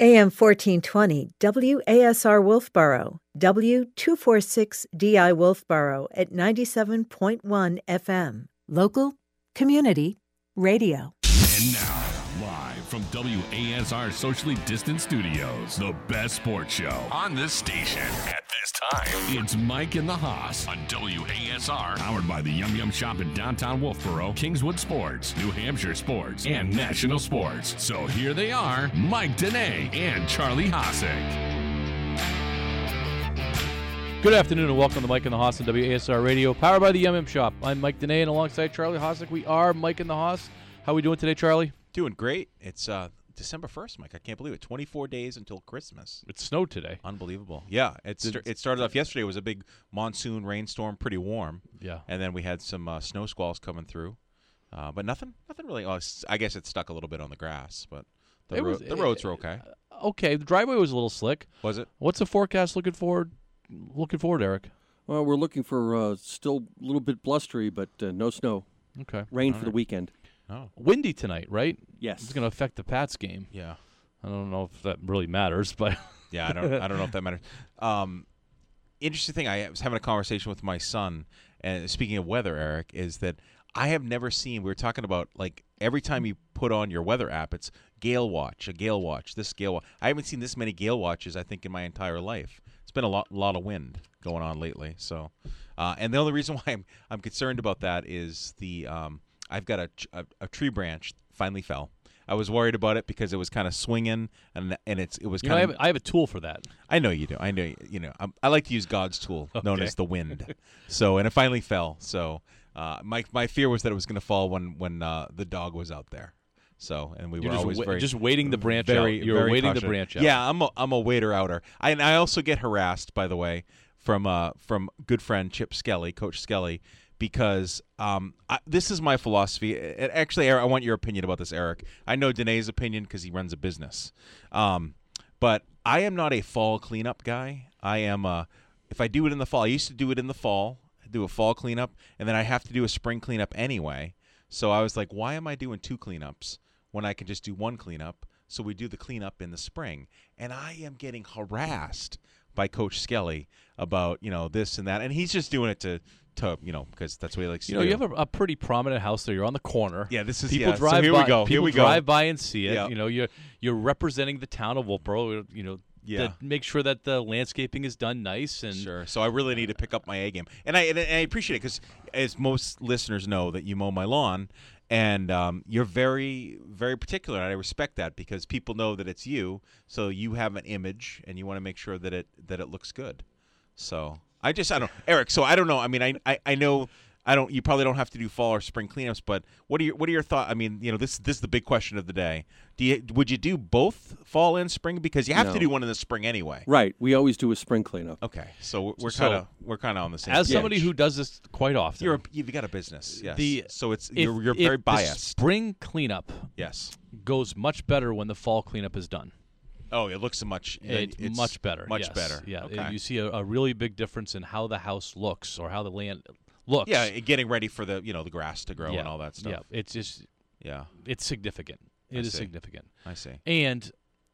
AM 1420, WASR Wolfboro, W246DI Wolfboro at 97.1 FM. Local, community, radio. And now, live from WASR Socially Distant Studios, the best sports show on this station at this time. It's Mike and the Hoss on WASR, powered by the Yum Yum Shop in downtown Wolfboro, Kingswood Sports, New Hampshire Sports, and National Sports. So here they are, Mike Dene and Charlie Hossick. Good afternoon and welcome to Mike and the Hoss on WASR Radio, powered by the Yum Yum Shop. I'm Mike Dene, and alongside Charlie Hossick, we are Mike and the Hoss. How are we doing today, Charlie? Doing great. It's December 1st, Mike. I can't believe it. 24 days until Christmas. It snowed today. Unbelievable. Yeah, it started off yesterday. It was a big monsoon rainstorm, pretty warm. Yeah. And then we had some snow squalls coming through. But nothing really. I guess it stuck a little bit on the grass, but the roads were okay. Okay, the driveway was a little slick. Was it? What's the forecast looking forward, Eric? Well, we're looking for still a little bit blustery, but no snow. Okay. Rain for the weekend. Oh. Windy tonight, right? Yes. It's going to affect the Pats game. Yeah. I don't know if that really matters, but yeah, I don't know if that matters. Interesting thing, I was having a conversation with my son, and speaking of weather, Eric, is that I have never seen, we were talking about, like, every time you put on your weather app, it's Gale Watch, a Gale Watch, this Gale Watch. I haven't seen this many Gale Watches, I think, in my entire life. It's been a lot of wind going on lately. So, and the only reason why I'm concerned about that is I've got a tree branch finally fell. I was worried about it because it was kind of swinging, and it was kind of. I have a tool for that. I know you do. I know I like to use God's tool, known as the wind. So, and it finally fell. So, my fear was that it was going to fall when the dog was out there. So, and we were always just waiting the branch out. You were waiting the branch out. Yeah, I'm a waiter outer. And I also get harassed, by the way, from good friend Chip Skelly, Coach Skelly, because this is my philosophy. Actually, I want your opinion about this, Eric. I know Dene's opinion because he runs a business. But I am not a fall cleanup guy. I am if I do it in the fall, I used to do it in the fall, do a fall cleanup, and then I have to do a spring cleanup anyway. So I was like, why am I doing two cleanups when I can just do one cleanup? So we do the cleanup in the spring. And I am getting harassed by Coach Skelly about, this and that. And he's just doing it to because that's what he likes to do. You have a pretty prominent house there. You're on the corner. Yeah, this is people drive so here by. We go. People here we drive go. by and see it. Yeah. You're representing the town of Wolfboro. Yeah. To make sure that the landscaping is done nice and sure. So I really need to pick up my A game, and I appreciate it because, as most listeners know, that you mow my lawn, and you're very, very particular, and I respect that because people know that it's you, so you have an image, and you want to make sure that it looks good. So I don't, Eric. So I don't know. I mean, I know. You probably don't have to do fall or spring cleanups, but what are your thoughts? I mean, this is the big question of the day. Would you do both fall and spring because you have to do one in the spring anyway? Right. We always do a spring cleanup. Okay, so we're kind of on the same. As page. Somebody who does this quite often, you've got a business. Yes. So you're very biased. The spring cleanup, yes, goes much better when the fall cleanup is done. Oh, it looks it's much better. Much better. Yeah, okay. You see a really big difference in how the house looks or how the land looks. Yeah, getting ready for the the grass to grow and all that stuff. Yeah, it's just it's significant. It is significant. I see. And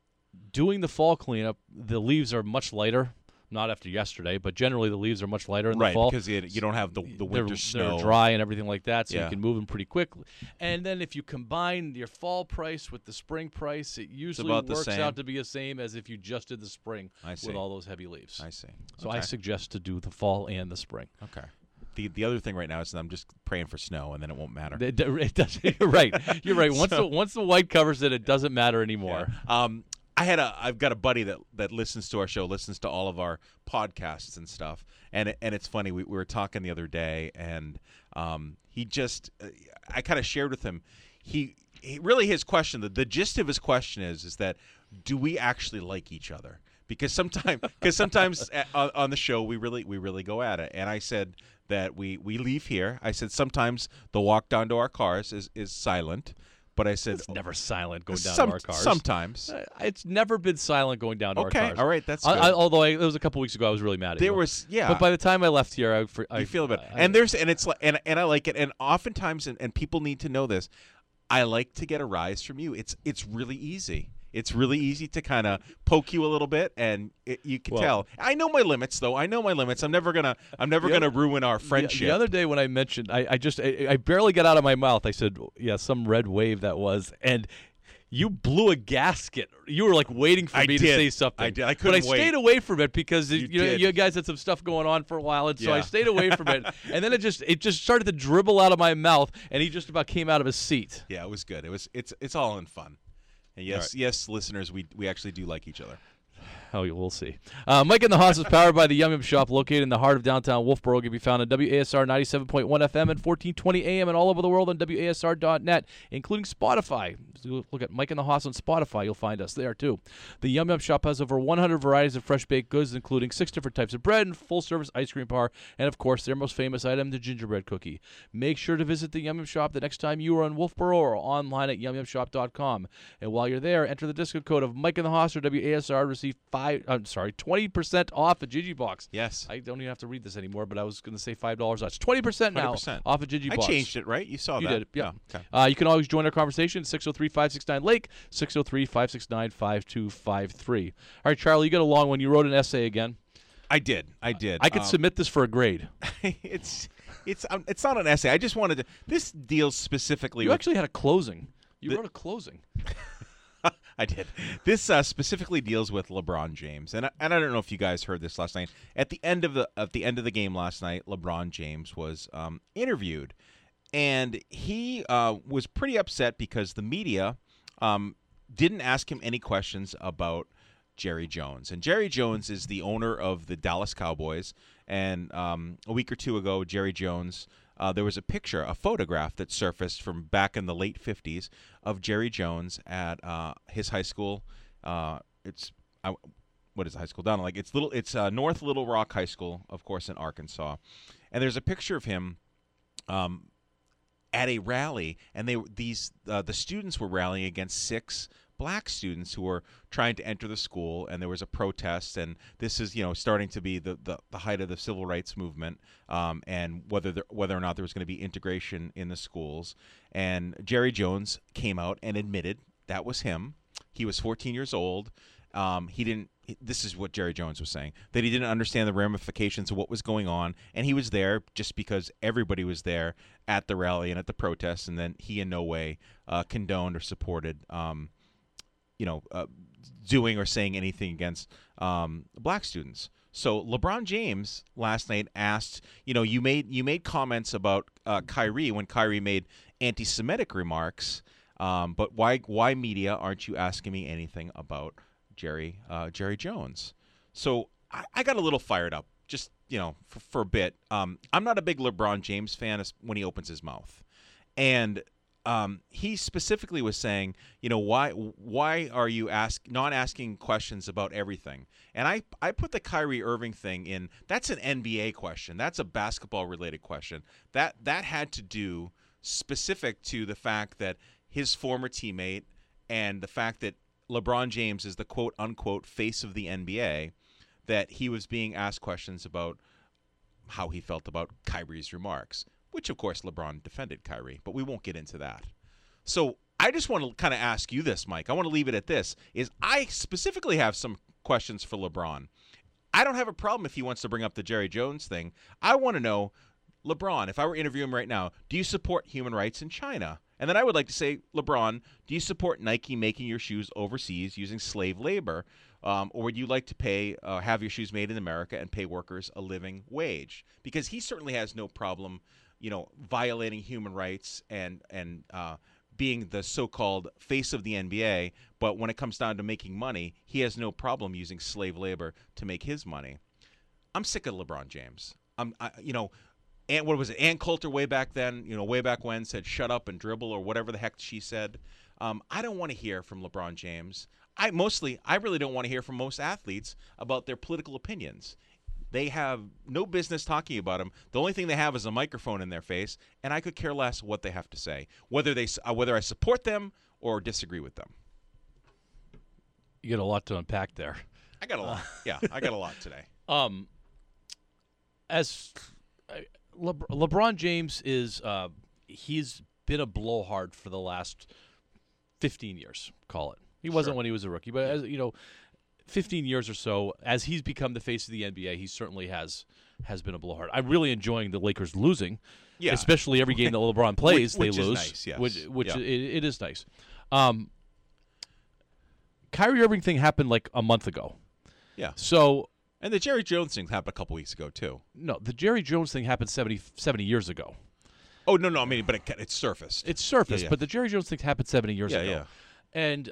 doing the fall cleanup, the leaves are much lighter. Not after yesterday, but generally the leaves are much lighter in the fall. Right, because you don't have the winter snow. They're dry and everything like that, so you can move them pretty quickly. And then if you combine your fall price with the spring price, it usually works out to be the same as if you just did the spring with all those heavy leaves. I see. So I suggest to do the fall and the spring. Okay. The other thing right now is that I'm just praying for snow, and then it won't matter. It does. You're right. You're right. Once the white covers it, it doesn't matter anymore. Yeah. I've got a buddy that listens to our show, listens to all of our podcasts and stuff, and it's funny. We were talking the other day, and he just I kind of shared with him. He really his question, the gist of his question is that do we actually like each other? Because sometimes on the show we really go at it, and I said that we leave here. I said sometimes the walk down to our cars is silent. But I said it's never silent going down to our cars. Sometimes it's never been silent going down to our cars. Okay, all right, that's good. Although it was a couple weeks ago, I was really mad at you. But by the time I left here, I feel a bit. And I like it. And oftentimes, and people need to know this. I like to get a rise from you. It's really easy. It's really easy to kind of poke you a little bit, and you can tell. I know my limits, though. I know my limits. I'm never gonna ruin our friendship. The other day when I mentioned, I barely got out of my mouth. I said, "Yeah, some red wave that was," and you blew a gasket. You were like waiting for me to say something. I did. I couldn't wait. But I stayed away from it because you guys had some stuff going on for a while, and so I stayed away from it. And then it just started to dribble out of my mouth, and he just about came out of his seat. Yeah, it was good. It's all in fun. And yes, listeners, we actually do like each other. Oh, we'll see. Mike and the Hoss is powered by the Yum Yum Shop, located in the heart of downtown Wolfboro. Can be found on WASR 97.1 FM and 1420 AM and all over the world on WASR.net, including Spotify. Look at Mike and the Hoss on Spotify. You'll find us there, too. The Yum Yum Shop has over 100 varieties of fresh baked goods, including 6 different types of bread and full-service ice cream bar, and, of course, their most famous item, the gingerbread cookie. Make sure to visit the Yum Yum Shop the next time you are in Wolfboro or online at yumyumshop.com. And while you're there, enter the discount code of Mike and the Hoss or WASR to receive 20% off a Gigibox. Yes. I don't even have to read this anymore, but I was going to say $5 off. It's 20% now off a Gigibox. I changed it, right? You saw that. You did, yeah. Oh, okay. You can always join our conversation, 603-569-LAKE, 603-569-5253. All right, Charlie, you got a long one. You wrote an essay again. I did. I could submit this for a grade. It's not an essay. I just wanted to. This deals specifically. You actually had a closing. You wrote a closing. I did. This specifically deals with LeBron James, and I don't know if you guys heard this last night. At the end of the game last night, LeBron James was interviewed, and he was pretty upset because the media didn't ask him any questions about Jerry Jones. And Jerry Jones is the owner of the Dallas Cowboys. And a week or two ago, Jerry Jones. There was a photograph that surfaced from back in the late 50s of Jerry Jones at his high school. What is the high school down? It's North Little Rock High School, of course, in Arkansas. And there's a picture of him at a rally, and the students were rallying against 6 black students who were trying to enter the school, and there was a protest, and this is starting to be the height of the civil rights movement, and whether or not there was going to be integration in the schools. And Jerry Jones came out and admitted that was him. He was 14 years old. This is what Jerry Jones was saying, that he didn't understand the ramifications of what was going on, and he was there just because everybody was there at the rally and at the protest, and then he in no way condoned or supported doing or saying anything against black students. So LeBron James last night asked, you made comments about Kyrie when Kyrie made anti-Semitic remarks, but why media aren't you asking me anything about Jerry Jones? So I got a little fired up, just for a bit. I'm not a big LeBron James fan when he opens his mouth, and he specifically was saying, why are you not asking questions about everything? And I put the Kyrie Irving thing in. That's an NBA question. That's a basketball-related question. That had to do specific to the fact that his former teammate and the fact that LeBron James is the quote-unquote face of the NBA, that he was being asked questions about how he felt about Kyrie's remarks, which, of course, LeBron defended Kyrie, but we won't get into that. So I just want to kind of ask you this, Mike. I want to leave it at this, is I specifically have some questions for LeBron. I don't have a problem if he wants to bring up the Jerry Jones thing. I want to know, LeBron, if I were interviewing him right now, do you support human rights in China? And then I would like to say, LeBron, do you support Nike making your shoes overseas using slave labor? Or would you like to have your shoes made in America and pay workers a living wage? Because he certainly has no problem violating human rights and being the so-called face of the NBA, but when it comes down to making money, he has no problem using slave labor to make his money. I'm sick of LeBron James. And what was it? Ann Coulter way back then, way back when, said shut up and dribble or whatever the heck she said. I don't want to hear from LeBron James. I really don't want to hear from most athletes about their political opinions. They have no business talking about them. The only thing they have is a microphone in their face, and I could care less what they have to say, whether I support them or disagree with them. You get a lot to unpack there. I got a lot. Yeah, I got a lot today. LeBron James is he's been a blowhard for the last 15 years, call it. He wasn't when he was a rookie, but as 15 years or so, as he's become the face of the NBA, he certainly has been a blowhard. I'm really enjoying the Lakers losing, especially every game that LeBron plays, which they is lose. Nice, yes. Which it is nice. Kyrie Irving thing happened like a month ago. Yeah. So. And the Jerry Jones thing happened a couple weeks ago too. No, the Jerry Jones thing happened 70 years ago. Oh no, I mean, but it surfaced. It's surfaced, Yeah. but the Jerry Jones thing happened 70 years ago. Yeah. And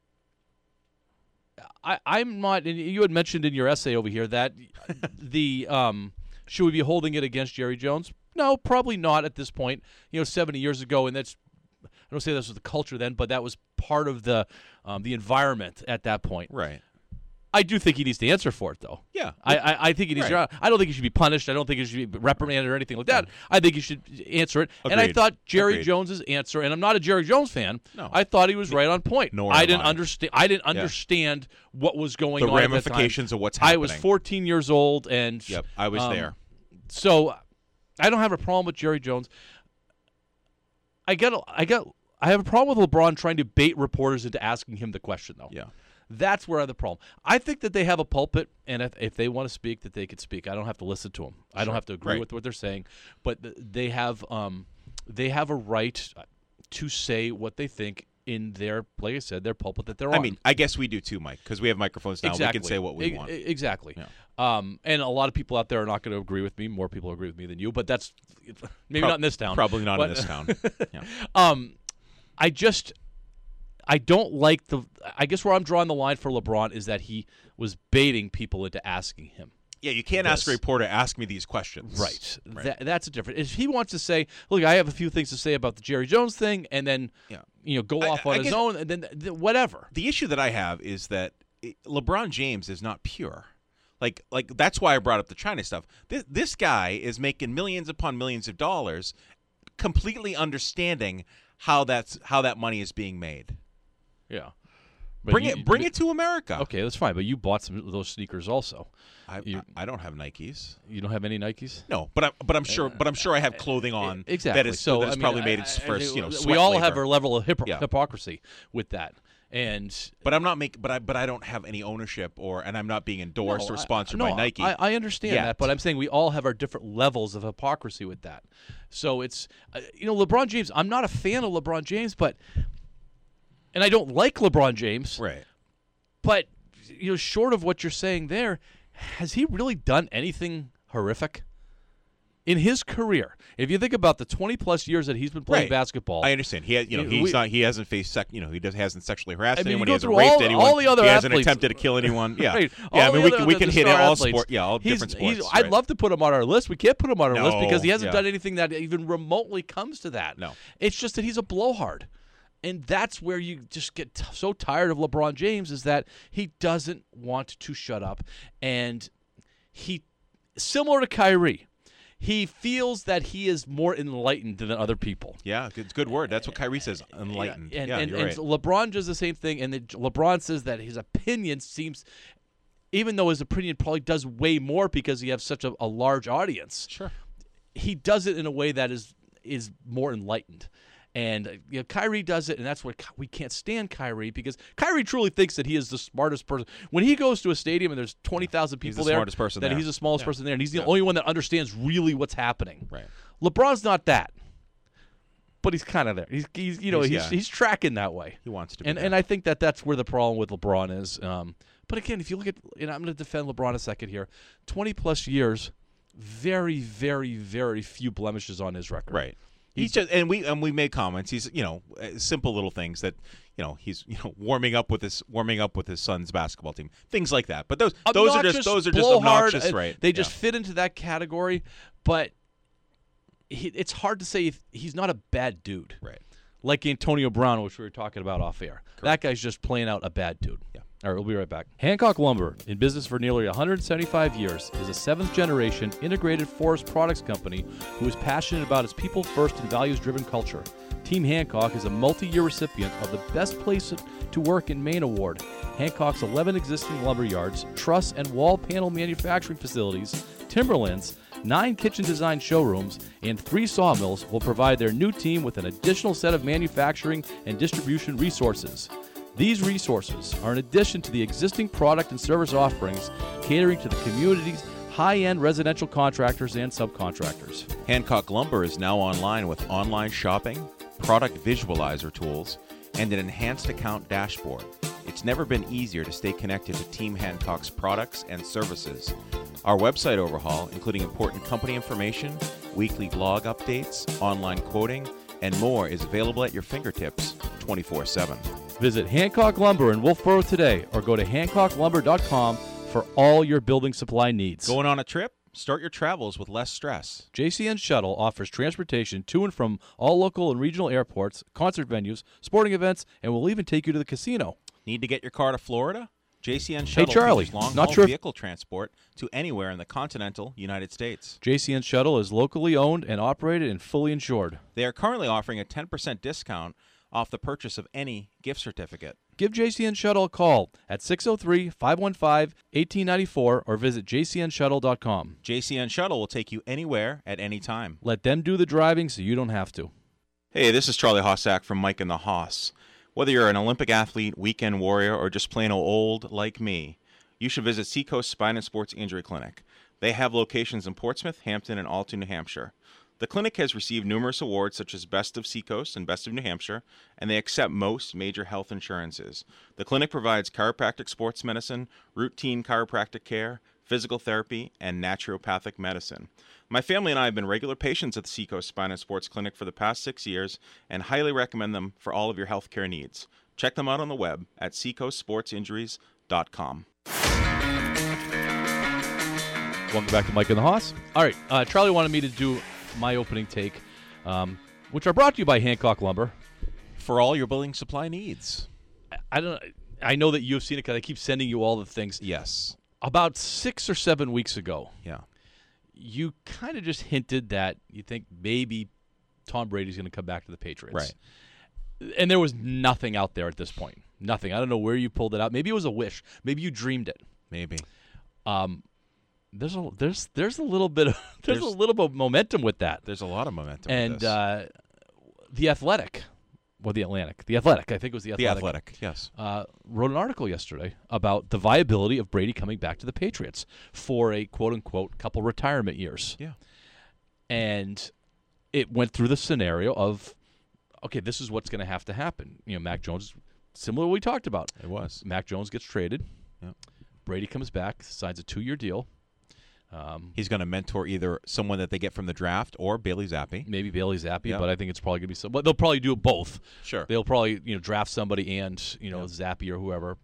I'm not. And you had mentioned in your essay over here that the should we be holding it against Jerry Jones? No, probably not at this point. 70 years ago, and that's. I don't say this was the culture then, but that was part of the environment at that point. Right. I do think he needs to answer for it, though. Yeah. I think he needs to. I don't think he should be punished. I don't think he should be reprimanded or anything like that. I think he should answer it. Agreed. And I thought Jerry Agreed. Jones's answer, and I'm not a Jerry Jones fan. No. I thought he was right on point. Nor I am didn't I. understand. I didn't understand what was going The on. ramifications at of what's I happening. was 14 years old, and Yep, I was there. So I don't have a problem with Jerry Jones. I have a problem with LeBron trying to bait reporters into asking him the question, though. Yeah. That's where I have the problem. I think that they have a pulpit, and if they want to speak, that they could speak. I don't have to listen to them. I don't have to agree with what they're saying, but they have a right to say what they think in their, like I said, their pulpit that they're on. I mean, I guess we do too, Mike, because we have microphones now. Exactly. We can say what we want. Exactly. Yeah. And a lot of people out there are not going to agree with me. More people agree with me than you, but that's maybe not in this town. Probably not in this town. Yeah. I don't like I guess where I'm drawing the line for LeBron is that he was baiting people into asking him. Yeah, you can't ask a reporter, ask me these questions. Right. That's a different. If he wants to say, look, I have a few things to say about the Jerry Jones thing, and then go off on his own, and then whatever. The issue that I have is that LeBron James is not pure. Like that's why I brought up the China stuff. This guy is making millions upon millions of dollars, completely understanding how that money is being made. Yeah. Bring it to America. Okay, that's fine. But you bought some of those sneakers also. I don't have Nikes. You don't have any Nikes? No, but I'm sure I have clothing on exactly. that is probably made its first sweat we all labor. have our level of hypocrisy with that. But I'm not making. But I don't have any ownership and I'm not being endorsed or sponsored by Nike. I understand yet. that, but I'm saying we all have our different levels of hypocrisy with that. So it's LeBron James. I'm not a fan of LeBron James, and I don't like LeBron James. Right. But short of what you're saying there, has he really done anything horrific in his career? If you think about the 20+ years that he's been playing basketball, I understand. He hasn't faced hasn't sexually harassed anyone. He go hasn't through raped anyone. all the other he athletes. hasn't attempted to kill anyone. Yeah. Right. Yeah. I mean, we can hit all athletes. sports. Yeah, all different sports. I'd love to put him on our list. We can't put him on our list because he hasn't yeah. done anything that even remotely comes to that. No. It's just that he's a blowhard. And that's where you just get so tired of LeBron James, is that he doesn't want to shut up. And he, similar to Kyrie, he feels that he is more enlightened than other people. Yeah, it's a good word. That's what Kyrie says, enlightened. And you're right. LeBron does the same thing, and LeBron says that his opinion seems, even though his opinion probably does way more because he has such a large audience, Sure. he does it in a way that is more enlightened. And Kyrie does it, and that's why we can't stand Kyrie, because Kyrie truly thinks that he is the smartest person. When he goes to a stadium and there's 20,000 people there, smartest person there. He's the smallest person there, and he's the only one that understands really what's happening. Right. LeBron's not that, but he's kind of there. He's tracking that way. He wants to be. And I think that's where the problem with LeBron is. But again, if you look at, and I'm going to defend LeBron a second here, 20+ years, very, very, very few blemishes on his record. Right. He's just, and we made comments. He's simple little things that he's warming up with his son's basketball team, things like that. But those are just obnoxious, right? They just fit into that category. But it's hard to say if he's not a bad dude, right? Like Antonio Brown, which we were talking about off air. Correct. That guy's just plain out a bad dude. Yeah. All right, we'll be right back. Hancock Lumber, in business for nearly 175 years, is a 7th-generation integrated forest products company who is passionate about its people-first and values-driven culture. Team Hancock is a multi-year recipient of the Best Place to Work in Maine award. Hancock's 11 existing lumber yards, truss and wall panel manufacturing facilities, timberlands, 9 kitchen design showrooms, and 3 sawmills will provide their new team with an additional set of manufacturing and distribution resources. These resources are in addition to the existing product and service offerings catering to the community's high-end residential contractors and subcontractors. Hancock Lumber is now online with online shopping, product visualizer tools, and an enhanced account dashboard. It's never been easier to stay connected to Team Hancock's products and services. Our website overhaul, including important company information, weekly blog updates, online quoting, and more, is available at your fingertips 24/7. Visit Hancock Lumber in Wolfboro today or go to hancocklumber.com for all your building supply needs. Going on a trip? Start your travels with less stress. JCN Shuttle offers transportation to and from all local and regional airports, concert venues, sporting events, and will even take you to the casino. Need to get your car to Florida? JCN Shuttle Charlie, features long-haul not sure if- vehicle transport to anywhere in the continental United States. JCN Shuttle is locally owned and operated and fully insured. They are currently offering a 10% discount off the purchase of any gift certificate. Give JCN Shuttle a call at 603-515-1894 or visit jcnshuttle.com. JCN Shuttle will take you anywhere at any time. Let them do the driving so you don't have to. Hey, this is Charlie Hossack from Mike and the Hoss. Whether you're an Olympic athlete, weekend warrior, or just plain old like me, you should visit Seacoast Spine and Sports Injury Clinic. They have locations in Portsmouth, Hampton, and Alton, New Hampshire. The clinic has received numerous awards such as Best of Seacoast and Best of New Hampshire, and they accept most major health insurances. The clinic provides chiropractic sports medicine, routine chiropractic care, physical therapy, and naturopathic medicine. My family and I have been regular patients at the Seacoast Spine and Sports Clinic for the past 6 years and highly recommend them for all of your health care needs. Check them out on the web at seacoastsportsinjuries.com. Welcome back to Mike and the Hoss. All right, Charlie wanted me to do my opening take, which are brought to you by Hancock Lumber. For all your building supply needs. I know that you've seen it because I keep sending you all the things. Yes. About 6 or 7 weeks ago, Yeah. you kind of just hinted that you think maybe Tom Brady's going to come back to the Patriots. Right. And there was nothing out there at this point. Nothing. I don't know where you pulled it out. Maybe it was a wish. Maybe you dreamed it. Maybe. There's a little bit of there's a little bit of momentum with that. There's a lot of momentum And with this. The Athletic, or the Atlantic, the Athletic, I think it was the The Athletic. Athletic, yes. Wrote an article yesterday about the viability of Brady coming back to the Patriots for a quote-unquote couple retirement years. Yeah. And it went through the scenario of, okay, this is what's going to have to happen. You know, Mac Jones, similar to what we talked about. It was. Mac Jones gets traded. Yep. Brady comes back, signs a 2-year deal. He's going to mentor either someone that they get from the draft or Bailey Zappi. Maybe Bailey Zappi, Yeah. but I think it's probably going to be some. But they'll probably do both. Sure. They'll probably draft somebody and Zappi or whoever.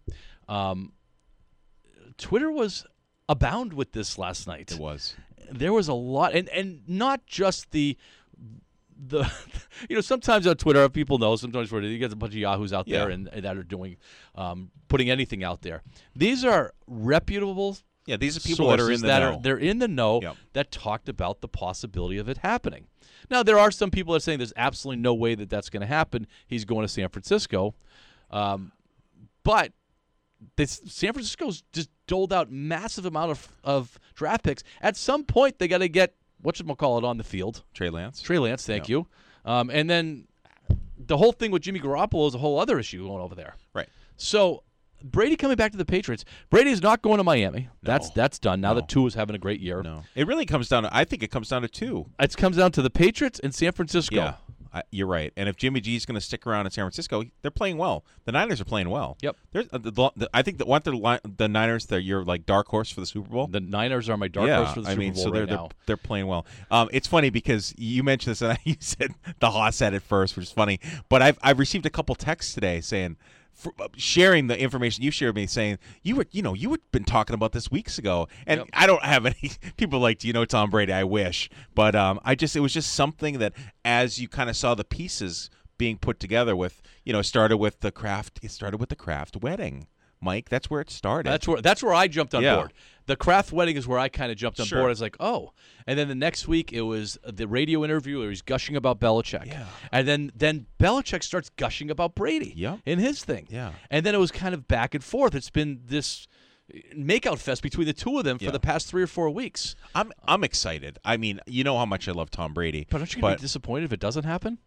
Twitter was abound with this last night. It was. There was a lot, and not just the sometimes on Twitter, people know, sometimes Twitter, you get a bunch of yahoos out there and that are doing putting anything out there. These are reputable. Yeah, these are people that are in the know. They're in the know that talked about the possibility of it happening. Now, there are some people that are saying there's absolutely no way that that's going to happen. He's going to San Francisco. But San Francisco's just doled out massive amount of draft picks. At some point, they got to get, whatchamacallit, on the field. Trey Lance, thank you. And then the whole thing with Jimmy Garoppolo is a whole other issue going over there. Right. So Brady coming back to the Patriots. Brady's not going to Miami. No. That's done. Now No. that Tua's having a great year. No. It really comes down to, I think it comes down to two. It comes down to the Patriots and San Francisco. Yeah, you're right. And if Jimmy G's going to stick around in San Francisco, they're playing well. The Niners are playing well. Yep. There's, I think that the Niners, they're your like dark horse for the Super Bowl. The Niners are my dark horse for the Super Bowl so right now. they're playing well. It's funny because you mentioned this, and you said the Haas said it first, which is funny. But I've received a couple texts today saying, sharing the information you shared with me, saying you had been talking about this weeks ago, and Yep. I don't have any people like, do you know Tom Brady? I wish, but it was just something that as you kind of saw the pieces being put together with, it started with the Kraft wedding. Mike, that's where it started. That's where I jumped on Yeah. board. The Kraft wedding is where I kind of jumped on Sure. board. I was like, oh. And then the next week it was the radio interview where he's gushing about Belichick. Yeah. And then Belichick starts gushing about Brady Yep. in his thing. Yeah. And then it was kind of back and forth. It's been this makeout fest between the two of them for Yeah. the past 3 or 4 weeks. I'm excited. I mean, you know how much I love Tom Brady. But aren't you going to be disappointed if it doesn't happen?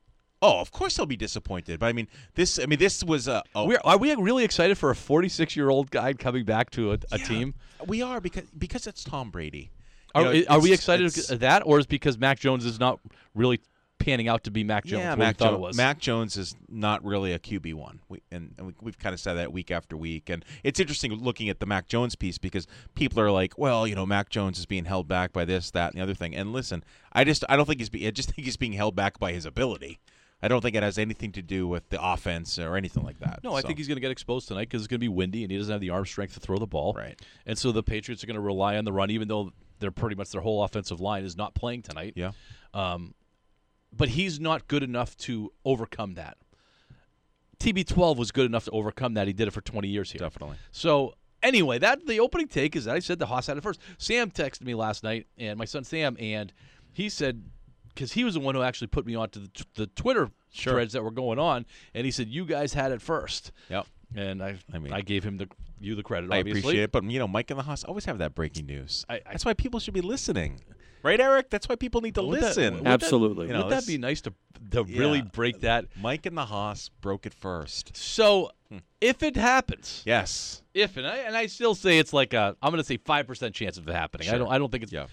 Oh, of course they'll be disappointed. But I mean, this was a. Are we really excited for a 46-year-old guy coming back to a team? We are because it's Tom Brady. Are we excited at that, or is it because Mac Jones is not really panning out to be Mac Jones? Yeah, Mac thought it was. Mac Jones is not really a QB1. We've kind of said that week after week. And it's interesting looking at the Mac Jones piece because people are like, well, Mac Jones is being held back by this, that, and the other thing. And listen, I just think he's being held back by his ability. I don't think it has anything to do with the offense or anything like that. No, I think he's going to get exposed tonight because it's going to be windy and he doesn't have the arm strength to throw the ball. Right. And so the Patriots are going to rely on the run, even though they're pretty much their whole offensive line is not playing tonight. Yeah. But he's not good enough to overcome that. TB12 was good enough to overcome that. He did it for 20 years here. Definitely. So anyway, the opening take is that I said the Haas had it first. Sam texted me last night, and my son Sam, and he said, because he was the one who actually put me onto the Twitter threads that were going on, and he said, you guys had it first. Yep. And I gave him the credit, I obviously. appreciate it, but Mike and the Haas always have that breaking news. That's why people should be lissing. Right, Eric? That's why people need to listen. Absolutely. Would that be nice to really break that? Mike and the Haas broke it first. So if it happens, yes. And I still say it's like I'm going to say 5% chance of it happening. Sure. I don't think it's. Yeah,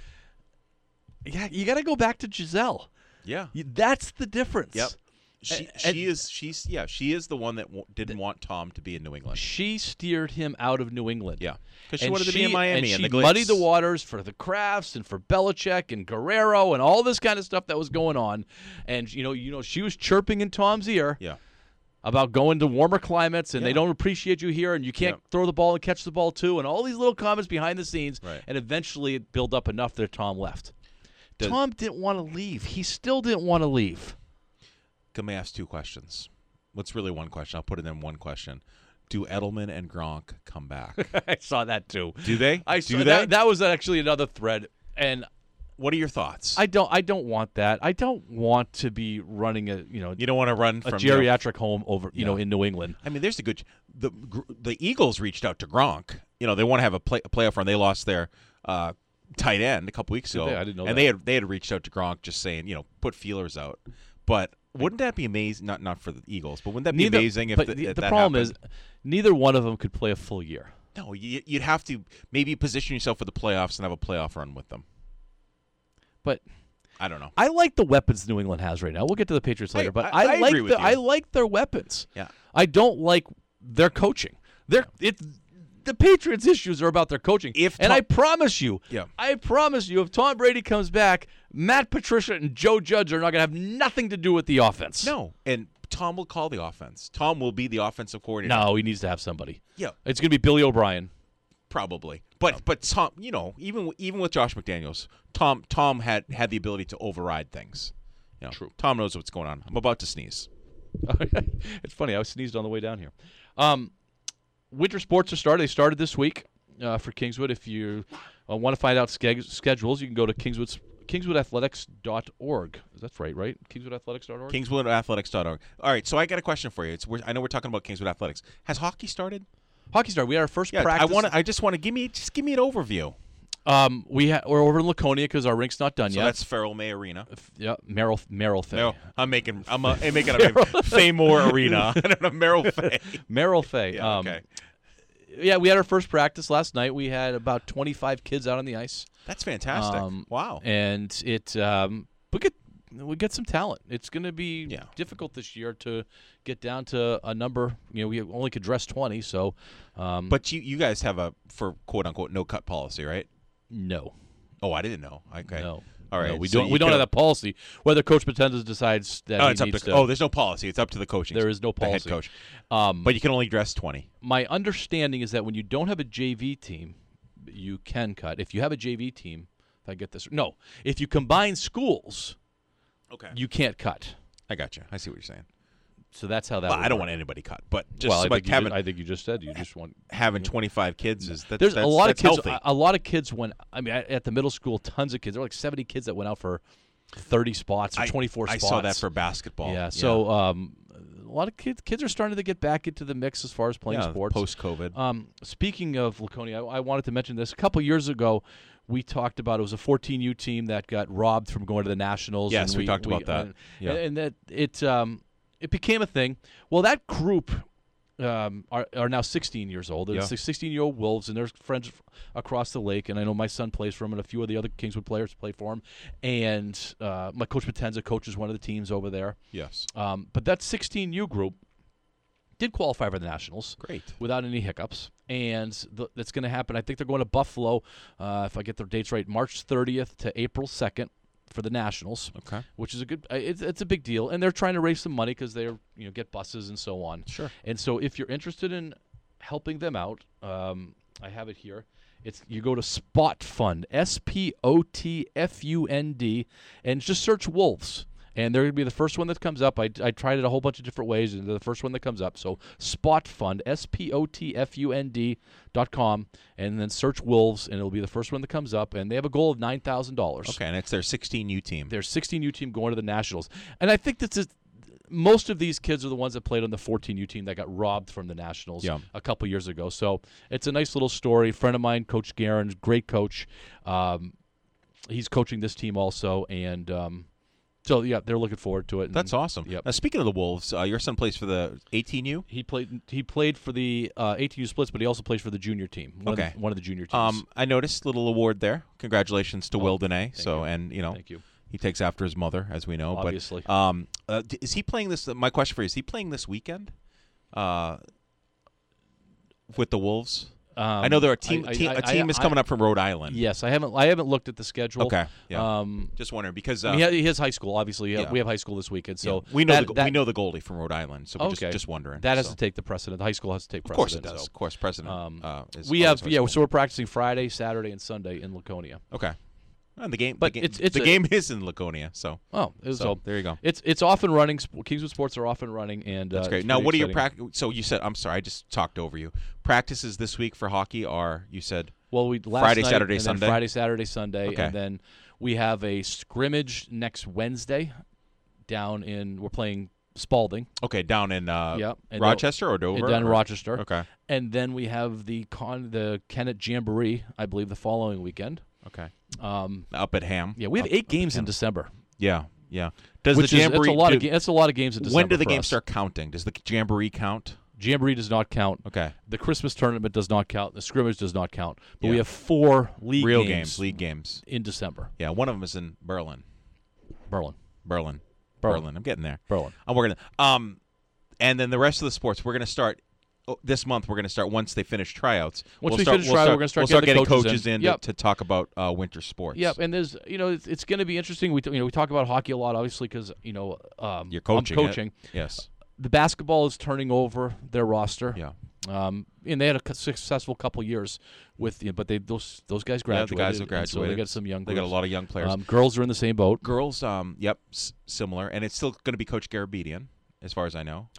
you got to go back to Giselle. Yeah, that's the difference. Yep. She is the one that didn't want Tom to be in New England. She steered him out of New England. Yeah, because she wanted to be in Miami. And she muddied the waters for the Crafts and for Belichick and Guerrero and all this kind of stuff that was going on. And she was chirping in Tom's ear. Yeah. About going to warmer climates and they don't appreciate you here and you can't throw the ball and catch the ball too and all these little comments behind the scenes. Right. And eventually it built up enough that Tom left. Tom didn't want to leave. He still didn't want to leave. Let me ask two questions. What's really one question? I'll put it in one question. Do Edelman and Gronk come back? I saw that too. Do they? That was actually another thread. And what are your thoughts? I don't want that. I don't want to be running you don't want to run from a geriatric home over in New England. I mean, there's the Eagles reached out to Gronk. They want to have a playoff run. They lost their tight end a couple weeks ago. I didn't know and that. they had reached out to Gronk just saying, put feelers out. But wouldn't that be amazing? Not for the Eagles, but wouldn't that be amazing if the problem is neither one of them could play a full year. No, you'd have to maybe position yourself for the playoffs and have a playoff run with them. But I don't know. I like the weapons New England has right now. We'll get to the Patriots later, but I agree with you. I like their weapons. Yeah. I don't like their coaching. The Patriots' issues are about their coaching. I promise you, if Tom Brady comes back, Matt Patricia and Joe Judge are not going to have nothing to do with the offense. No, and Tom will call the offense. Tom will be the offensive coordinator. No, he needs to have somebody. Yeah. It's going to be Billy O'Brien. Probably. But Tom, even with Josh McDaniels, Tom had the ability to override things. True. Tom knows what's going on. I'm about to sneeze. It's funny. I sneezed on the way down here. Winter sports are started. They started this week for Kingswood. If you want to find out schedules, you can go to kingswoodathletics.org. That's right? Kingswoodathletics.org? Kingswoodathletics.org. All right, so I got a question for you. I know we're talking about Kingswood Athletics. Has hockey started? Hockey started. We had our first practice. I just want to give me an overview. We're over in Laconia because our rink's not done yet. So that's Farrell May Arena. Merrill Fay. I'm making a Faymore Arena. I don't know, Merrill Fay. Merrill Fay. Yeah, okay. Yeah, we had our first practice last night. We had about 25 kids out on the ice. That's fantastic. Wow. And we get some talent. It's going to be difficult this year to get down to a number. We only could dress 20, so. But you guys have a, for quote unquote, no cut policy, right? No. Oh, I didn't know. Okay. No. All right. No, we don't have that policy. Whether Coach Potenza decides that he needs to. Oh, there's no policy. It's up to the coaching. There is no policy. The head coach. But you can only dress 20. My understanding is that when you don't have a JV team, you can cut. If you have a JV team, if I get this, no. If you combine schools, you can't cut. I got you. I see what you're saying. So that's how that. Well, I don't want anybody cut, but just I think you just said you just want having 25 kids is that. There's a lot of kids. Healthy. A lot of kids went. I mean, at the middle school, tons of kids. There were like 70 kids that went out for 30 spots or 24 spots. I saw that for basketball. Yeah. So lot of kids are starting to get back into the mix as far as playing sports post-COVID. Speaking of Laconia, I wanted to mention this. A couple years ago, we talked about it was a 14U team that got robbed from going to the Nationals. Yes, and we talked about that. And that it became a thing. Well, that group are now 16 years old. It's the 16-year-old Wolves, and they're friends across the lake. And I know my son plays for them, and a few of the other Kingswood players play for him. And my coach Potenza coaches one of the teams over there. Yes. But that 16U group did qualify for the Nationals. Great. Without any hiccups. And that's going to happen. I think they're going to Buffalo, if I get their dates right, March 30th to April 2nd. For the Nationals, which is a good. It's a big deal, and they're trying to raise some money because they're get buses and so on. Sure. And so if you're interested in helping them out, I have it here. You go to Spot Fund, SPOTFUND, and just search Wolves. And they're going to be the first one that comes up. I tried it a whole bunch of different ways, and they're the first one that comes up. So Spot Fund, SPOTFUND.com, and then search Wolves, and it'll be the first one that comes up. And they have a goal of $9,000. Okay, and it's their 16U team. Their 16U team going to the Nationals. And I think most of these kids are the ones that played on the 14U team that got robbed from the Nationals a couple years ago. So it's a nice little story. A friend of mine, Coach Guerin, great coach. He's coaching this team also, and so, they're looking forward to it. That's awesome. Yep. Now, speaking of the Wolves, your son plays for the 18U? He played for the 18U splits, but he also plays for the junior team, one of the junior teams. I noticed a little award there. Congratulations to Will Dene. Thank you. He takes after his mother, as we know. Obviously. But, is he playing this? My question for you, is he playing this weekend with the Wolves? I know a team is coming up from Rhode Island. Yes, I haven't looked at the schedule. Okay, yeah. Just wondering because he has high school. Obviously, we have high school this weekend, so we know we know the goalie from Rhode Island. So we're just wondering. That has to take the precedent. The high school has to take precedent. Of course it does. Of course, precedent. So we're practicing Friday, Saturday, and Sunday in Laconia. Okay. And the game, but the game is in Laconia, so there you go. It's off and running. Kingswood Sports are off and running, and that's great. Now, what are your practice? So you said, I'm sorry, I just talked over you. Practices this week for hockey are, you said, Friday, Saturday, Sunday. Friday, Saturday, Sunday, okay. And then we have a scrimmage next Wednesday. We're playing Spalding. Okay, down in Rochester or Dover? Down in Rochester. Okay, and then we have the Kennett Jamboree, I believe, the following weekend. Okay. Up at Ham. Yeah, we have 8 games in December. Yeah. Does the Jamboree? That's a lot of games in December. When do the games start counting? Does the Jamboree count? Jamboree does not count. Okay. The Christmas tournament does not count. The scrimmage does not count. But we have 4 league games in December. Yeah, one of them is in Berlin. Berlin. I'm getting there. Berlin. I'm working. And then the rest of the sports we're going to start. This month we're going to start once they finish tryouts. We'll start getting coaches in to talk about winter sports. Yep, and there's it's going to be interesting. We talk about hockey a lot, obviously, because you're coaching. I'm coaching. Yes. The basketball is turning over their roster. Yeah. And they had a successful couple years with, but those guys graduated. Yeah, the guys have graduated. So they got some young. They got a lot of young players. Girls are in the same boat. Girls, similar, and it's still going to be Coach Garabedian, as far as I know.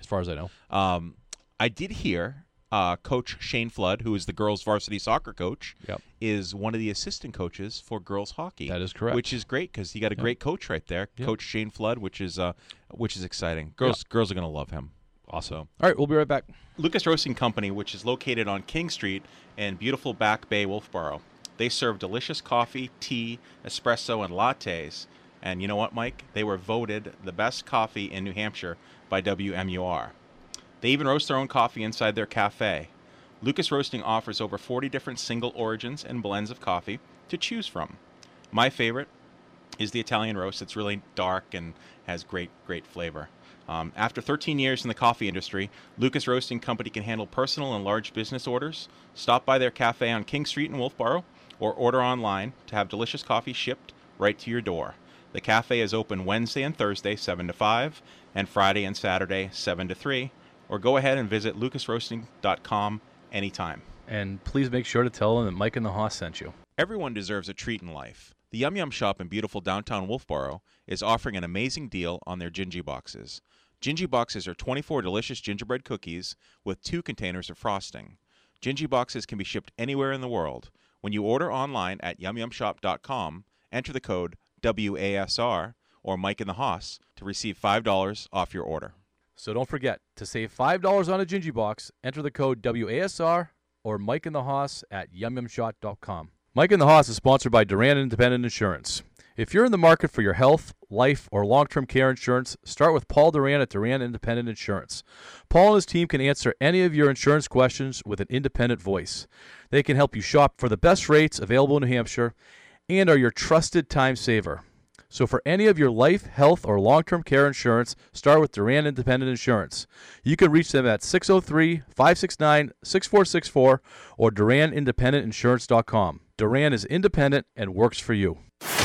I did hear Coach Shane Flood, who is the girls' varsity soccer coach, is one of the assistant coaches for girls hockey. That is correct. Which is great because you got a great coach right there, Coach Shane Flood, which is exciting. Girls are going to love him. Awesome. All right, we'll be right back. Lucas Roasting Company, which is located on King Street in beautiful Back Bay, Wolfboro. They serve delicious coffee, tea, espresso, and lattes. And you know what, Mike? They were voted the best coffee in New Hampshire by WMUR. They even roast their own coffee inside their cafe. Lucas Roasting offers over 40 different single origins and blends of coffee to choose from. My favorite is the Italian roast. It's really dark and has great flavor. After 13 years in the coffee industry, Lucas Roasting Company can handle personal and large business orders. Stop by their cafe on King Street in Wolfboro or order online to have delicious coffee shipped right to your door. The cafe is open Wednesday and Thursday, 7 to 5, and Friday and Saturday, 7 to 3. Or go ahead and visit lucasroasting.com anytime. And please make sure to tell them that Mike and the Hoss sent you. Everyone deserves a treat in life. The Yum Yum Shop in beautiful downtown Wolfboro is offering an amazing deal on their Gingy Boxes. Gingy Boxes are 24 delicious gingerbread cookies with 2 containers of frosting. Gingy Boxes can be shipped anywhere in the world. When you order online at yumyumshop.com, enter the code WASR or Mike and the Hoss to receive $5 off your order. So don't forget to save $5 on a Gingy Box. Enter the code WASR or Mike and the Hoss at yumyumshot.com. Mike and the Hoss is sponsored by Duran Independent Insurance. If you're in the market for your health, life, or long-term care insurance, start with Paul Duran at Duran Independent Insurance. Paul and his team can answer any of your insurance questions with an independent voice. They can help you shop for the best rates available in New Hampshire and are your trusted time saver. So for any of your life, health, or long-term care insurance, start with Duran Independent Insurance. You can reach them at 603-569-6464 or DuranIndependentInsurance.com. Duran is independent and works for you.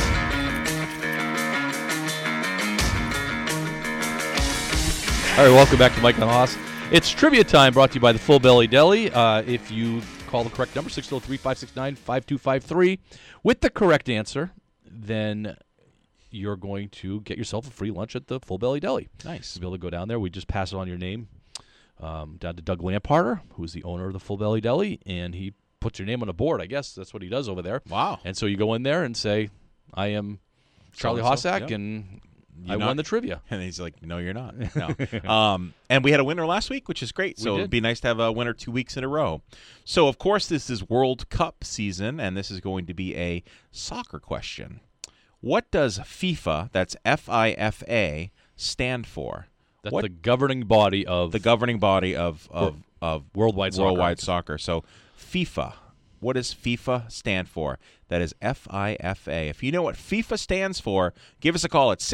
All right, welcome back to Mike and the Hoss. It's trivia time, brought to you by the Full Belly Deli. If you call the correct number, 603-569-5253, with the correct answer, then you're going to get yourself a free lunch at the Full Belly Deli. Nice. You'll be able to go down there. We just pass on your name down to Doug Lamparter, who's the owner of the Full Belly Deli, and he puts your name on a board. I guess that's what he does over there. Wow. And so you go in there and say, I am Charlie Hossack, and I won the trivia. And he's like, no, you're not. No. And we had a winner last week, which is great. So it'd be nice to have a winner 2 weeks in a row. So, of course, this is World Cup season, and this is going to be a soccer question. What does FIFA, that's FIFA, stand for? That's the governing body of worldwide soccer. So FIFA. What does FIFA stand for? That is FIFA. If you know what FIFA stands for, give us a call at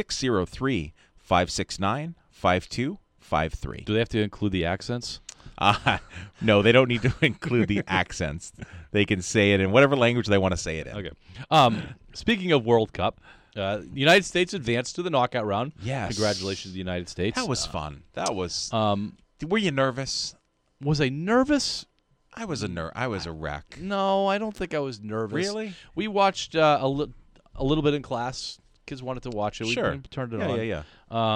603-569-5253. Do they have to include the accents? No, they don't need to include the accents. They can say it in whatever language they want to say it in. Okay. Speaking of World Cup, the United States advanced to the knockout round. Yes. Congratulations to the United States. That was fun. That was. Were you nervous? Was I nervous? I was a wreck. No, I don't think I was nervous. Really? We watched a little bit in class. Kids wanted to watch it. Sure. We turned it on. Yeah.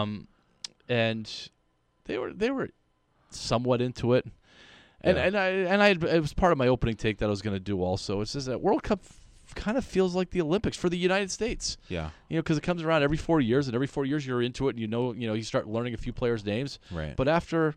And they were somewhat into it. And it was part of my opening take that I was going to do also. It's just that World Cup kind of feels like the Olympics for the United States. Yeah. Because it comes around every 4 years, and every 4 years you're into it, and you start learning a few players' names. Right. But after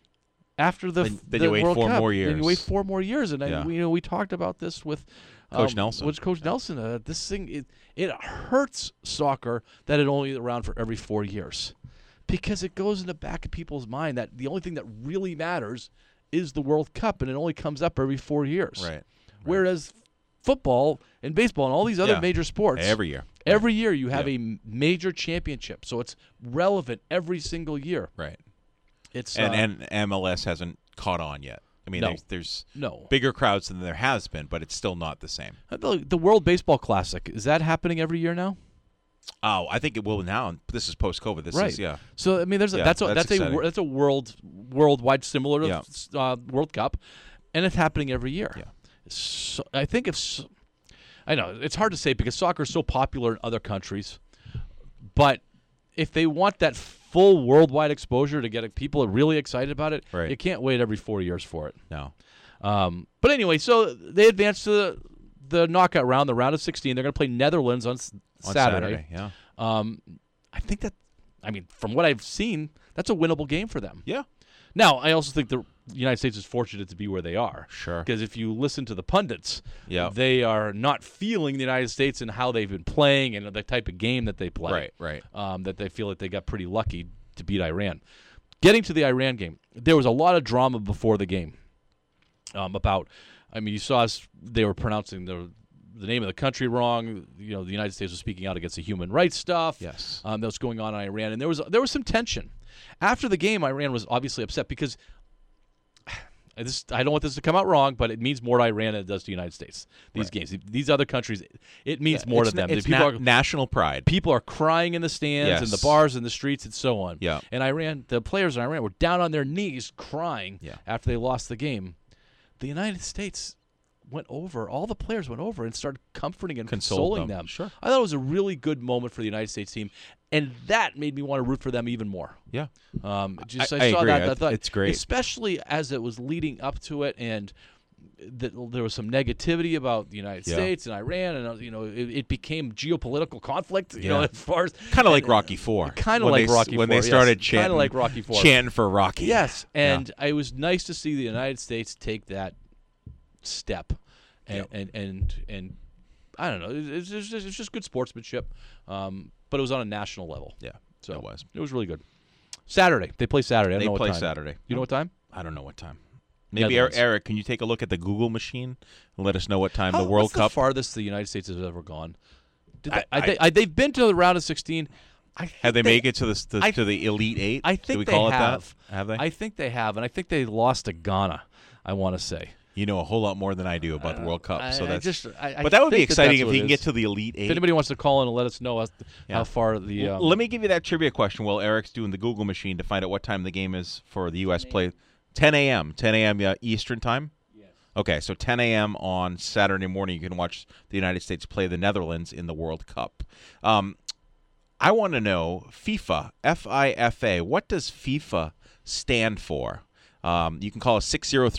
the you wait World 4 Cup, more years. then you wait 4 more years, and Yeah. we talked about this with Coach Nelson. This thing it hurts soccer that it only is around for every 4 years, because it goes in the back of people's mind that the only thing that really matters is the World Cup, and it only comes up every 4 years. Right. Whereas football and baseball and all these other major sports, every year. Every year you have a major championship, so it's relevant every single year. Right. It's and MLS hasn't caught on yet. I mean, No. there's No. bigger crowds than there has been, but it's still not the same. The World Baseball Classic, is that happening every year now? Oh, I think it will now. This is post-COVID. This Right. is, yeah. So I mean, that's exciting. a worldwide similar to Yeah. World Cup, and it's happening every year. Yeah. So I think I know it's hard to say because soccer is so popular in other countries, but if they want that full worldwide exposure to get people really excited about it, Right. you can't wait every 4 years for it. No. But anyway, so they advanced to the knockout round, the round of 16. They're going to play Netherlands on Saturday. Yeah. I think from what I've seen, that's a winnable game for them. Yeah. Now, I also think the United States is fortunate to be where they are. Sure. Because if you listen to the pundits, Yeah. they are not feeling the United States and how they've been playing and the type of game that they play. Right. That they feel like they got pretty lucky to beat Iran. Getting to the Iran game, there was a lot of drama before the game you saw they were pronouncing the name of the country wrong. The United States was speaking out against the human rights stuff. Yes. That was going on in Iran, and there was some tension. After the game, Iran was obviously upset because I don't want this to come out wrong, but it means more to Iran than it does to the United States. These games, these other countries, it means more to them. It's national pride. People are crying in the stands, in the bars, in the streets, and so on. Yeah. And the players in Iran were down on their knees crying after they lost the game. The United States all the players went over and started comforting and consoling them. Sure. I thought it was a really good moment for the United States team, and that made me want to root for them even more. Yeah. I I saw agree. that. I thought it's great. especially as it was leading up to it, and there was some negativity about the United States and Iran, and it became geopolitical conflict. You know, as far as kind of like Rocky IV. Kind of like Rocky IV when they started kind of like Rocky IV. chanting for Rocky. Yes, and it was nice to see the United States take that step, and I don't know, it's just good sportsmanship, but it was on a national level. Yeah, so it was really good. Saturday, they play Saturday. I don't know what play time. Saturday. You know what time? I don't know what time. Maybe Netherlands. Eric, can you take a look at the Google machine and let us know what time the World What's Cup? the farthest the United States has ever gone? They've been to the round of 16. Have they made it to the Elite Eight? I think Do we they call have. it that? Have they? I think they have, and I think they lost to Ghana. I want to say. You know a whole lot more than I do about the World Cup, but that would be exciting if you can get to the Elite Eight. If anybody wants to call in and let us know how far the. Let me give you that trivia question while Eric's doing the Google machine to find out what time the game is for the U.S. play. 10 a.m. Eastern time? Yes. Okay, so 10 a.m. on Saturday morning, you can watch the United States play the Netherlands in the World Cup. I want to know, FIFA, FIFA, what does FIFA stand for? You can call us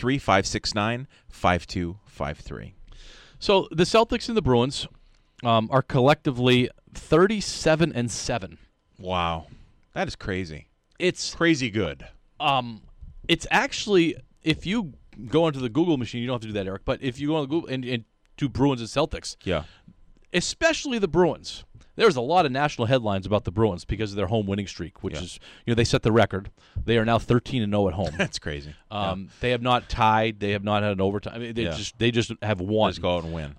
603-569-5253. So the Celtics and the Bruins are collectively 37-7. Wow. That is crazy. It's crazy good. It's actually, if you go into the Google machine, you don't have to do that, Eric, but if you go on Google and do Bruins and Celtics, especially the Bruins, there's a lot of national headlines about the Bruins because of their home winning streak, which is, they set the record. They are now 13-0 at home. That's crazy. They have not tied. They have not had an overtime. I mean, they just have won. Just go out and win.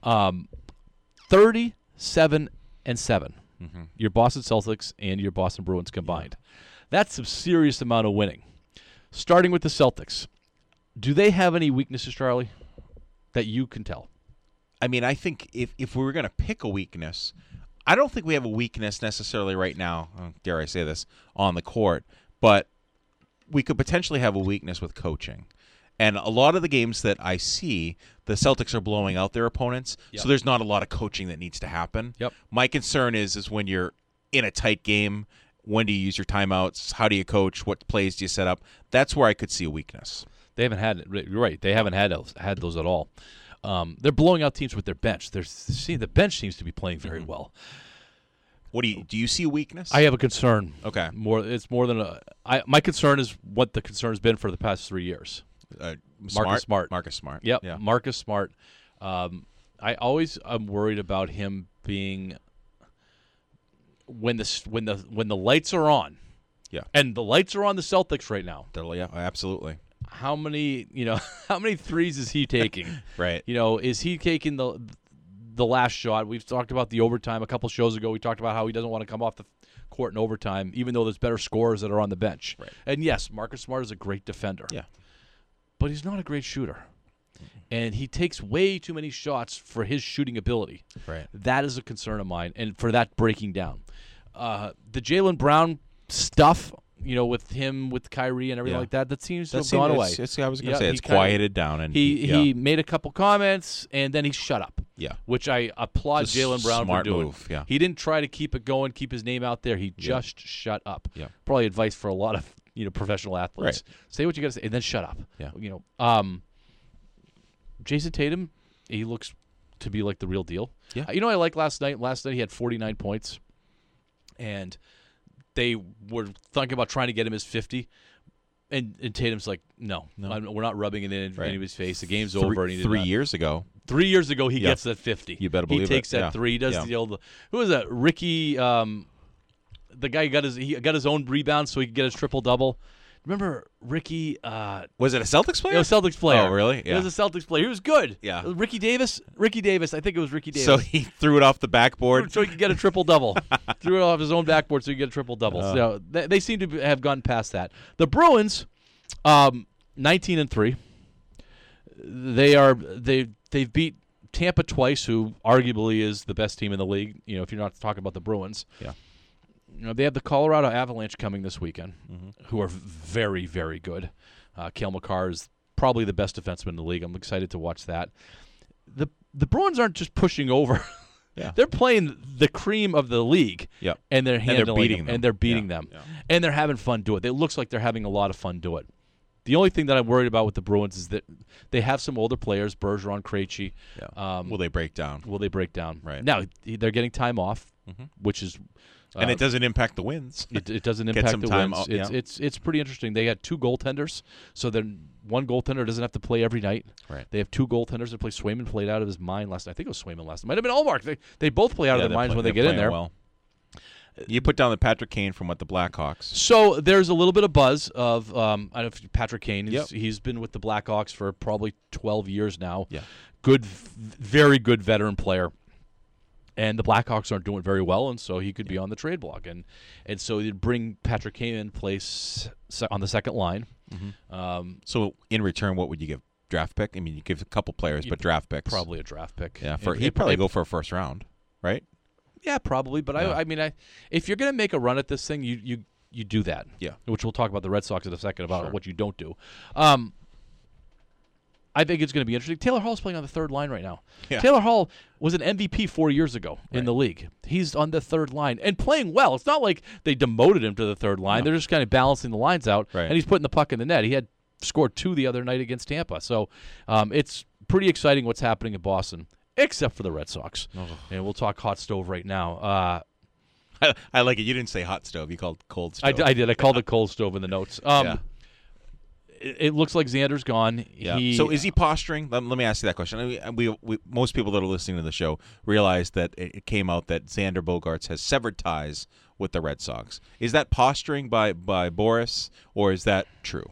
37-7. Your Boston Celtics and your Boston Bruins combined. That's a serious amount of winning. Starting with the Celtics, do they have any weaknesses, Charlie, that you can tell? I mean, I think if we were going to pick a weakness, I don't think we have a weakness necessarily right now, dare I say this, on the court, but we could potentially have a weakness with coaching. And a lot of the games that I see, the Celtics are blowing out their opponents, so there's not a lot of coaching that needs to happen. My concern is when you're in a tight game, when do you use your timeouts? How do you coach? What plays do you set up? That's where I could see a weakness. They haven't had it. You're right. They haven't had those at all. They're blowing out teams with their bench. The bench seems to be playing very well. What do you see a weakness? I have a concern. Okay. It's more than my concern is what the concern has been for the past 3 years. Marcus Smart. Yep. Yeah. Marcus Smart. I'm worried about him being when the lights are on. Yeah. And the lights are on the Celtics right now. Yeah, absolutely. How many threes is he taking? Right. Is he taking the last shot? We've talked about the overtime a couple shows ago. We talked about how he doesn't want to come off the court in overtime, even though there's better scorers that are on the bench. Right. And yes, Marcus Smart is a great defender. Yeah. But he's not a great shooter. And he takes way too many shots for his shooting ability. Right. That is a concern of mine, and for that breaking down. The Jaylen Brown stuff, with him, with Kyrie and everything like that seems to have gone away. I was going to say, it's quieted down. And he made a couple comments, and then he shut up. Yeah. Which I applaud Jaylen Brown for doing. Move, yeah. He didn't try to keep it going, keep his name out there. He just shut up. Yeah. Probably advice for a lot of professional athletes. Right. Say what you got to say, and then shut up. Yeah. Jason Tatum, he looks to be like the real deal. Yeah. I like last night. Last night he had 49 points, and they were thinking about trying to get him his 50. And Tatum's like, no. We're not rubbing it in anybody's face. The game's over. And 3 years ago. 3 years ago, he gets that 50. You better believe it. He takes that three. He does the old. Who was that? Ricky. The guy got his own rebound so he could get his triple double. Remember Ricky? Was it a Celtics player? It was a Celtics player. Oh, really? Yeah. It was a Celtics player. He was good. Yeah. Ricky Davis. I think it was Ricky Davis. So he threw it off the backboard so he could get a triple double. Threw it off his own backboard so he could get a triple double. So they seem to have gone past that. The Bruins, 19-3. They've beat Tampa twice, who arguably is the best team in the league. If you're not talking about the Bruins. Yeah. They have the Colorado Avalanche coming this weekend, who are very, very good. Cale Makar is probably the best defenseman in the league. I'm excited to watch that. The Bruins aren't just pushing over. Yeah. They're playing the cream of the league, and they're handling beating them. and they're beating them, and they're having fun doing it. It looks like they're having a lot of fun doing it. The only thing that I'm worried about with the Bruins is that they have some older players, Bergeron, Krejci. Yeah. Will they break down? Right. Now, they're getting time off, which is... and it doesn't impact the wins. It doesn't impact the wins. It's pretty interesting. They got 2 goaltenders, so then one goaltender doesn't have to play every night. Right. They have 2 goaltenders that play. Swayman played out of his mind last night. I think it was Swayman last night. It might have been Allmark. They both play out of their minds when they get in there. Well. You put down the Patrick Kane from the Blackhawks. So there's a little bit of buzz of I don't know if Patrick Kane. He's been with the Blackhawks for probably 12 years now. Yeah. Very good veteran player. And the Blackhawks aren't doing very well, and so he could be on the trade block. And so you'd bring Patrick Kane in place on the second line. So in return, what would you give? Draft pick? I mean, you give a couple players, but draft picks. Probably a draft pick. Yeah, he'd probably go for a first round, right? Yeah, probably. But I mean, if you're going to make a run at this thing, you do that. Yeah. Which we'll talk about the Red Sox in a second about what you don't do. I think it's going to be interesting. Taylor Hall's playing on the third line right now. Yeah. Taylor Hall was an MVP 4 years ago in the league. He's on the third line and playing well. It's not like they demoted him to the third line. No. They're just kind of balancing the lines out, and he's putting the puck in the net. He had scored 2 the other night against Tampa. So it's pretty exciting what's happening in Boston, except for the Red Sox. And we'll talk hot stove right now. I like it. You didn't say hot stove. You called cold stove. I did. I called it cold stove in the notes. It looks like Xander's gone. Yeah. So is he posturing? Let me ask you that question. I mean, we most people that are listening to the show realize that it came out that Xander Bogaerts has severed ties with the Red Sox. Is that posturing by Boris, or is that true?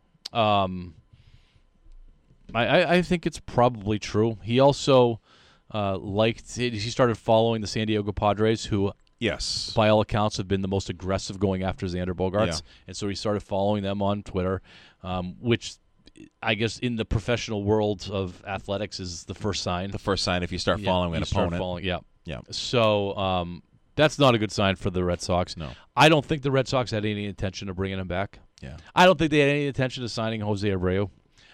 I think it's probably true. He also he started following the San Diego Padres, who by all accounts have been the most aggressive going after Xander Bogaerts, and so he started following them on Twitter, which I guess in the professional world of athletics is the first sign. The first sign if you start following an opponent. Yeah. So that's not a good sign for the Red Sox. No. I don't think the Red Sox had any intention of bringing him back. Yeah. I don't think they had any intention of signing Jose Abreu.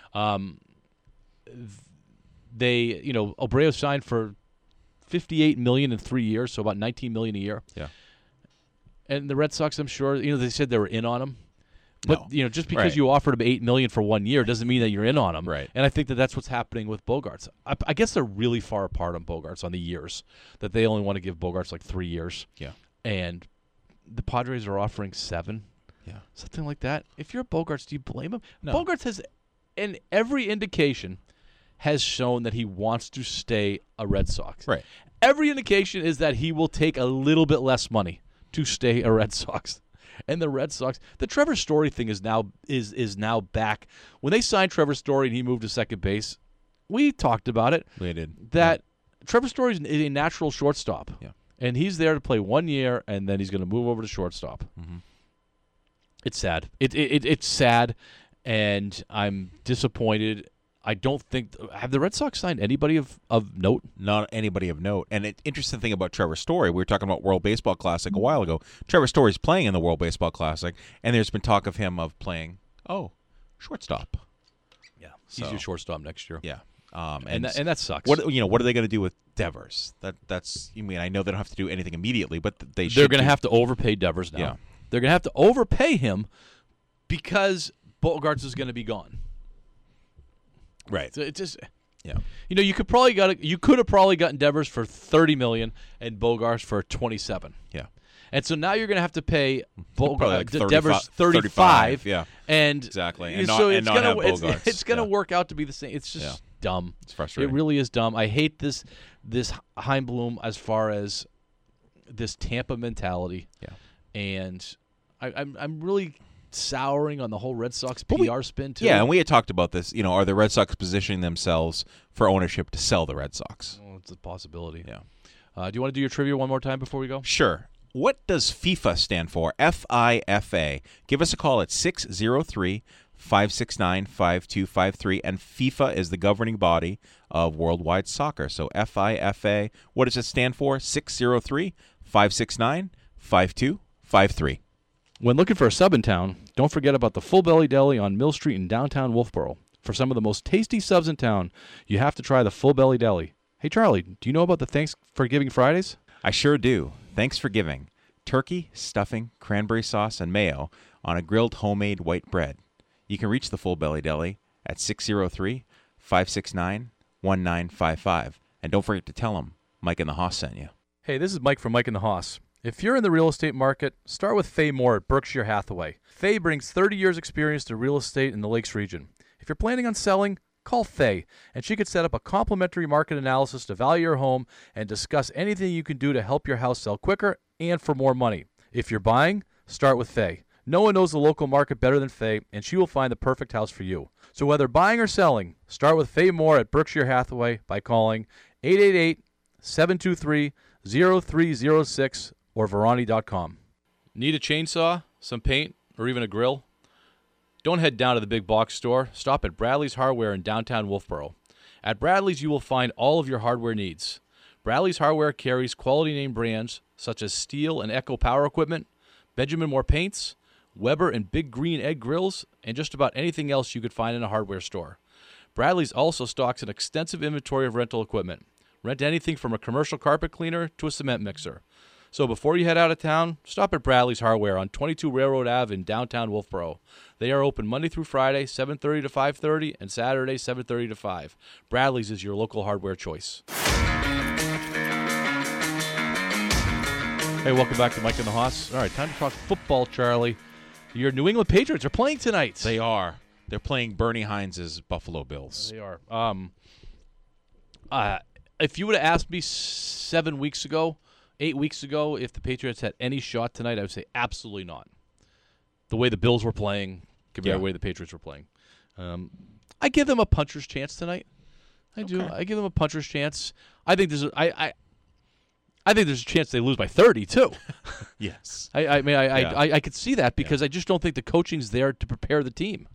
Abreu signed for $58 million in 3 years, so about $19 million a year. Yeah. And the Red Sox, I'm sure, they said they were in on him. But just because you offered him $8 million for 1 year doesn't mean that you're in on him. Right. And I think that's what's happening with Bogaerts. I guess they're really far apart on Bogaerts on the years, that they only want to give Bogaerts like 3 years. Yeah. And the Padres are offering 7. Yeah. Something like that. If you're Bogaerts, do you blame him? No. Bogaerts has, in every indication, has shown that he wants to stay a Red Sox. Right. Every indication is that he will take a little bit less money to stay a Red Sox. And the Red Sox, the Trevor Story thing is now back. When they signed Trevor Story and he moved to second base, we talked about it. We did. That Trevor Story is a natural shortstop. Yeah. And he's there to play 1 year, and then he's going to move over to shortstop. Mm-hmm. It's sad. It's sad, and I'm disappointed. I don't think – have the Red Sox signed anybody of note? Not anybody of note. And an interesting thing about Trevor Story, we were talking about World Baseball Classic a while ago. Trevor Story's playing in the World Baseball Classic, and there's been talk of him of playing, shortstop. Yeah, he's your shortstop next year. Yeah. And that sucks. What are they going to do with Devers? That's – I know they don't have to do anything immediately, but they're going to have to overpay Devers now. Yeah. They're going to have to overpay him because Bogaerts is going to be gone. Right. So it just, yeah. You could have probably gotten Devers for $30 million and Bogaerts for $27. Yeah. And so now you're going to have to pay Devers $35. Yeah. And exactly. And so not have Bogaerts. It's going to work out to be the same. It's just dumb. It's frustrating. It really is dumb. I hate this Heimblum as far as this Tampa mentality. Yeah. And I'm really souring on the whole Red Sox PR spin too. Yeah, and we had talked about this. Are the Red Sox positioning themselves for ownership to sell the Red Sox? Well, it's a possibility. Yeah. Do you want to do your trivia one more time before we go? Sure. What does FIFA stand for? FIFA. Give us a call at 603-569-5253, and FIFA is the governing body of worldwide soccer. So FIFA. What does it stand for? 603-569-5253. When looking for a sub in town, don't forget about the Full Belly Deli on Mill Street in downtown Wolfboro. For some of the most tasty subs in town, you have to try the Full Belly Deli. Hey, Charlie, do you know about the Thanks for Giving Fridays? I sure do. Thanks for giving. Turkey, stuffing, cranberry sauce, and mayo on a grilled homemade white bread. You can reach the Full Belly Deli at 603-569-1955. And don't forget to tell them Mike and the Hoss sent you. Hey, this is Mike from Mike and the Hoss. If you're in the real estate market, start with Faye Moore at Berkshire Hathaway. Faye brings 30 years experience to real estate in the Lakes region. If you're planning on selling, call Faye, and she could set up a complimentary market analysis to value your home and discuss anything you can do to help your house sell quicker and for more money. If you're buying, start with Faye. No one knows the local market better than Faye, and she will find the perfect house for you. So whether buying or selling, start with Faye Moore at Berkshire Hathaway by calling 888-723-0306 or Verani.com. Need a chainsaw, some paint, or even a grill? Don't head down to the big box store. Stop at Bradley's Hardware in downtown Wolfboro. At Bradley's, you will find all of your hardware needs. Bradley's Hardware carries quality name brands such as Steel and Echo Power Equipment, Benjamin Moore Paints, Weber and Big Green Egg Grills, and just about anything else you could find in a hardware store. Bradley's also stocks an extensive inventory of rental equipment. Rent anything from a commercial carpet cleaner to a cement mixer. So before you head out of town, stop at Bradley's Hardware on 22 Railroad Ave in downtown Wolfboro. They are open Monday through Friday, 7:30 to 5:30, and Saturday, 7:30 to 5. Bradley's is your local hardware choice. Hey, welcome back to Mike and the Hoss. All right, time to talk football, Charlie. Your New England Patriots are playing tonight. They are. They're playing Bernie Hines' Buffalo Bills. They are. If you would have asked me 7 weeks ago, 8 weeks ago, if the Patriots had any shot tonight, I would say absolutely not. The way the Bills were playing compared to the way the Patriots were playing. I give them a puncher's chance tonight. I do. I give them a puncher's chance. I think there's I think there's a chance they lose by 30 too. Yes. I could see that because I just don't think the coaching's there to prepare the team.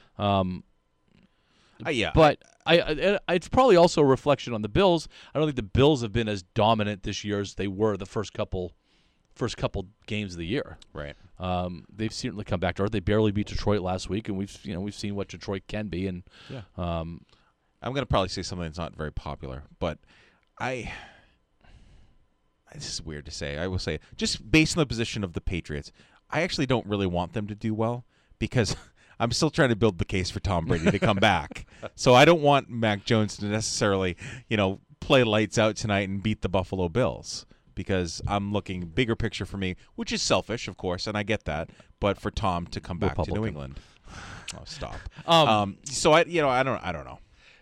But it's probably also a reflection on the Bills. I don't think the Bills have been as dominant this year as they were the first couple games of the year. Right. They've certainly come back to earth. They barely beat Detroit last week, and we've seen what Detroit can be. And I'm going to probably say something that's not very popular, but this is weird to say. I will say, just based on the position of the Patriots, I actually don't really want them to do well because I'm still trying to build the case for Tom Brady to come back. So I don't want Mac Jones to necessarily, play lights out tonight and beat the Buffalo Bills because I'm looking bigger picture for me, which is selfish, of course, and I get that, but for Tom to come back to New England. Oh, stop. So I don't know.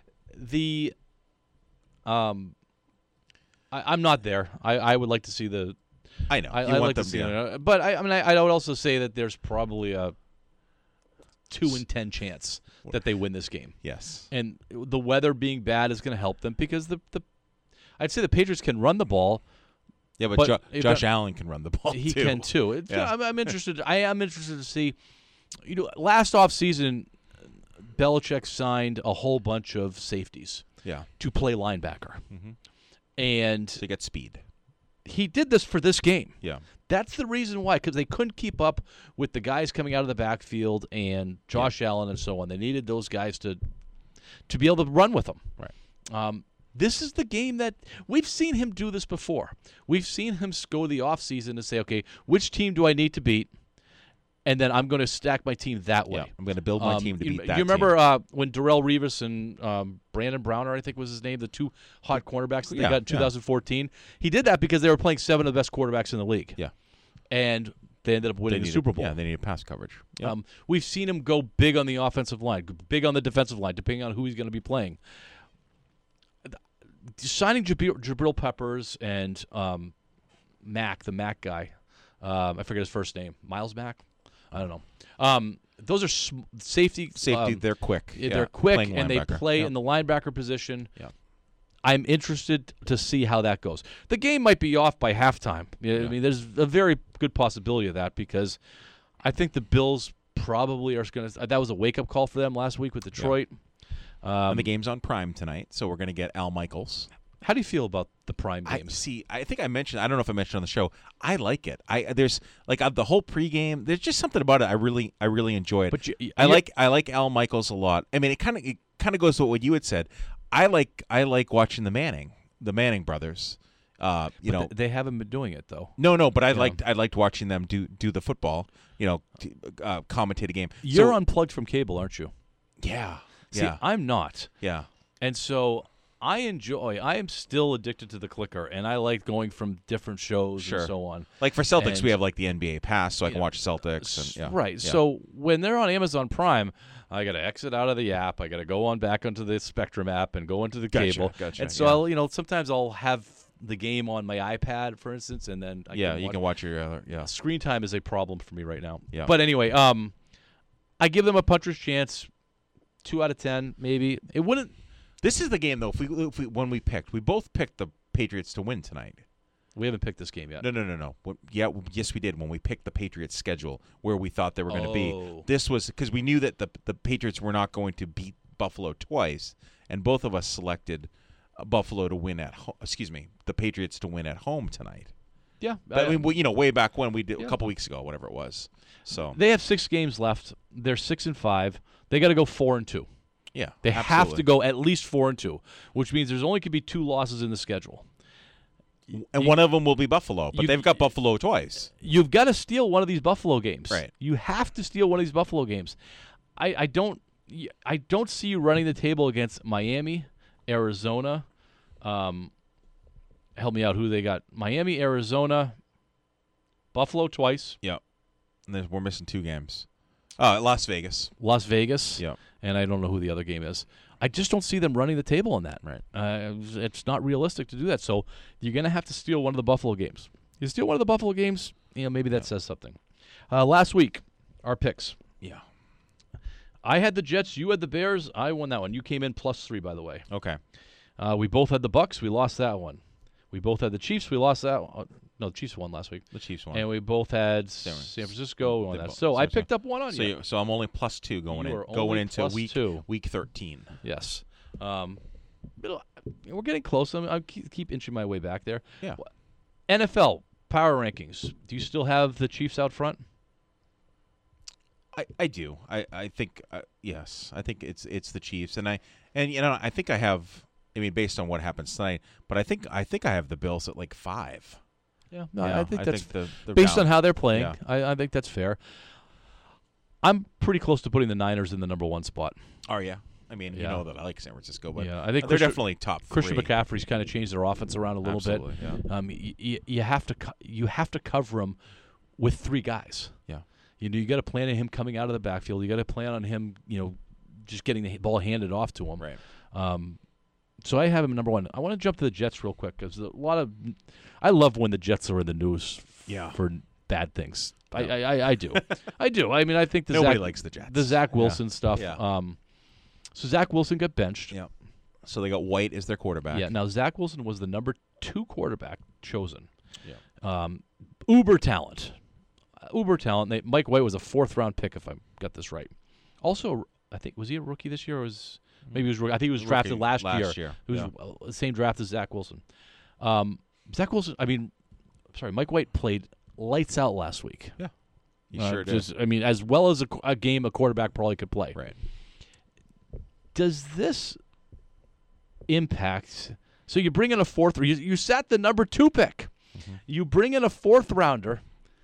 I'm not there. I would like to see the. I know. I like to see it, but I would also say that there's probably a 2 in 10 chance that they win this game. Yes. And the weather being bad is going to help them because I'd say the Patriots can run the ball. Yeah, but Josh Allen can run the ball. He too. can too. I'm interested. I am interested to see. Last offseason, Belichick signed a whole bunch of safeties. To play linebacker. Mm-hmm. And to get speed. He did this for this game. Yeah. That's the reason why, because they couldn't keep up with the guys coming out of the backfield and Josh Allen and so on. They needed those guys to be able to run with them. Right. This is the game that we've seen him do this before. We've seen him go the offseason and say, okay, which team do I need to beat? And then I'm going to stack my team that way. Yeah, I'm going to build my team to beat that team. You remember when Darrelle Revis and Brandon Browner, I think was his name, the two hot cornerbacks that they got in 2014? He did that because they were playing 7 of the best quarterbacks in the league. Yeah. And they ended up winning the Super Bowl. Yeah, they needed pass coverage. Yep. We've seen him go big on the offensive line, big on the defensive line, depending on who he's going to be playing. Signing Jabril Peppers and Mack, the Mack guy, I forget his first name, Miles Mack? I don't know. Those are safety. They're quick. They're quick, and linebacker. They play in the linebacker position. Yeah. I'm interested to see how that goes. The game might be off by halftime. I mean, there's a very good possibility of that because I think the Bills probably are going to. That was a wake-up call for them last week with Detroit. Yeah. And the game's on Prime tonight, so we're going to get Al Michaels. How do you feel about the Prime games? I think I mentioned. I don't know if I mentioned on the show. I like it. There's the whole pregame. There's just something about it. I really enjoy it. But I like Al Michaels a lot. I mean, it kind of goes to what you had said. I like watching the Manning brothers They haven't been doing it though. No, but I liked watching them do the football. Commentate a game. You're unplugged from cable, aren't you? Yeah. See, I'm not. Yeah. And so I am still addicted to the clicker, and I like going from different shows and so on. Like for Celtics, And- we have like the NBA Pass, so I can watch Celtics. And, Right. Yeah. So when they're on Amazon Prime, I got to exit out of the app. I got to go on back onto the Spectrum app and go into the cable. Gotcha, And so sometimes I'll have the game on my iPad, for instance, and then I can watch your other. Screen time is a problem for me right now. Yeah. But anyway, I give them a puncher's chance. 2 out of 10, maybe. It wouldn't. This is the game though. We both picked the Patriots to win tonight. We haven't picked this game yet. No. Yes, we did when we picked the Patriots' schedule where we thought they were going to be. This was because we knew that the Patriots were not going to beat Buffalo twice, and both of us selected Buffalo to win at home. Excuse me, the Patriots to win at home tonight. Yeah. But, way back when we did a couple weeks ago, whatever it was. So they have 6 games left. They're 6-5. They got to go 4-2. Yeah, They absolutely. have to go at least 4-2, which means there's only could be 2 losses in the schedule. And one of them will be Buffalo, but they've got Buffalo twice. You've got to steal one of these Buffalo games. Right. You have to steal one of these Buffalo games. I don't see you running the table against Miami, Arizona. Help me out. Who they got? Miami, Arizona, Buffalo twice. Yep. And then we're missing 2 games. Las Vegas. Las Vegas. Yep. And I don't know who the other game is. I just don't see them running the table on that. Right. It's not realistic to do that. So you're going to have to steal one of the Buffalo games. You steal one of the Buffalo games, maybe that says something. Last week, our picks. Yeah. I had the Jets. You had the Bears. I won that one. You came in +3, by the way. Okay. We both had the Bucks. We lost that one. We both had the Chiefs. We lost that one. No, the Chiefs won last week. The Chiefs won. And we both had San Francisco. We won that. So I picked up one on you. So I'm only +2 going You are going only into week 13. Yes. We're getting close. I keep inching my way back there. Yeah. NFL power rankings. Do you still have the Chiefs out front? I do. I think yes. I think it's the Chiefs, and I think I have. I mean, based on what happens tonight, but I think I have the Bills at like 5. Yeah, no, Yeah, I think that's they're based down. on how they're playing. Yeah. I think that's fair. I'm pretty close to putting the Niners in the number 1 spot. Oh yeah. I mean, you Yeah. know that I like San Francisco, but Yeah, I think they're definitely top 3. Christian McCaffrey's kind of changed their offense around a little Absolutely, bit. Yeah. You have to cover him with 3 guys. Yeah. You got to plan on him coming out of the backfield. You got to plan on him, just getting the ball handed off to him. Right. So I have him number 1. I want to jump to the Jets real quick because I love when the Jets are in the news for bad things. I do. I do. I mean, I think Nobody likes the Jets. The Zach Wilson Yeah. stuff. Yeah. So Zach Wilson got benched. Yeah. So they got White as their quarterback. Yeah. Now Zach Wilson was the number 2 quarterback chosen. Yeah. Uber talent. Mike White was a 4th-round pick, if I got this right. Also, I think was he a rookie this year? Or maybe he was rookie. I think he was drafted last year. He was the same draft as Zach Wilson. Zach Wilson. Mike White played lights out last week. Yeah. He sure did. As well as a game a quarterback probably could play. Right. Does this impact? So you bring in a 4th. You sat the number 2 pick. Mm-hmm. You bring in a 4th rounder,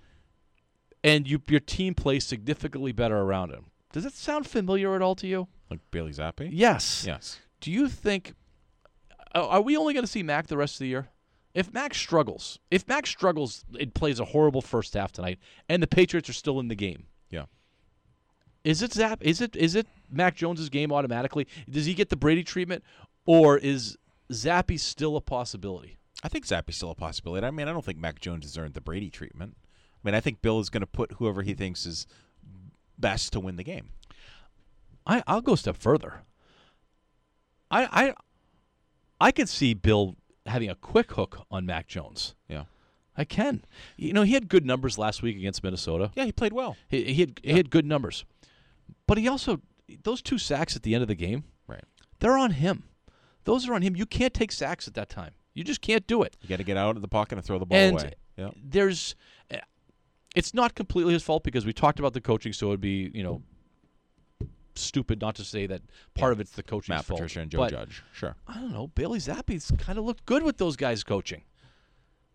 and your team plays significantly better around him. Does it sound familiar at all to you? Like Bailey Zappi? Yes. Yes. Do you think? Are we only going to see Mac the rest of the year? If Mac struggles, it plays a horrible first half tonight, and the Patriots are still in the game. Yeah. Is it Mac Jones's game automatically? Does he get the Brady treatment, or is Zappe still a possibility? I think Zappi's still a possibility. I mean, I don't think Mac Jones has earned the Brady treatment. I mean, I think Bill is going to put whoever he thinks is best to win the game. I'll go a step further. I could see Bill having a quick hook on Mac Jones. Yeah. I can. He had good numbers last week against Minnesota. Yeah, he played well. He had good numbers. But he also, those 2 sacks at the end of the game, Right. they're on him. Those are on him. You can't take sacks at that time. You just can't do it. You got to get out of the pocket and throw the ball And away. Yeah. It's not completely his fault because we talked about the coaching, so it would be, stupid not to say that part of it's the coaching's Matt fault. Patricia and Joe But Judge. Sure. I don't know. Bailey Zappe's kind of looked good with those guys coaching.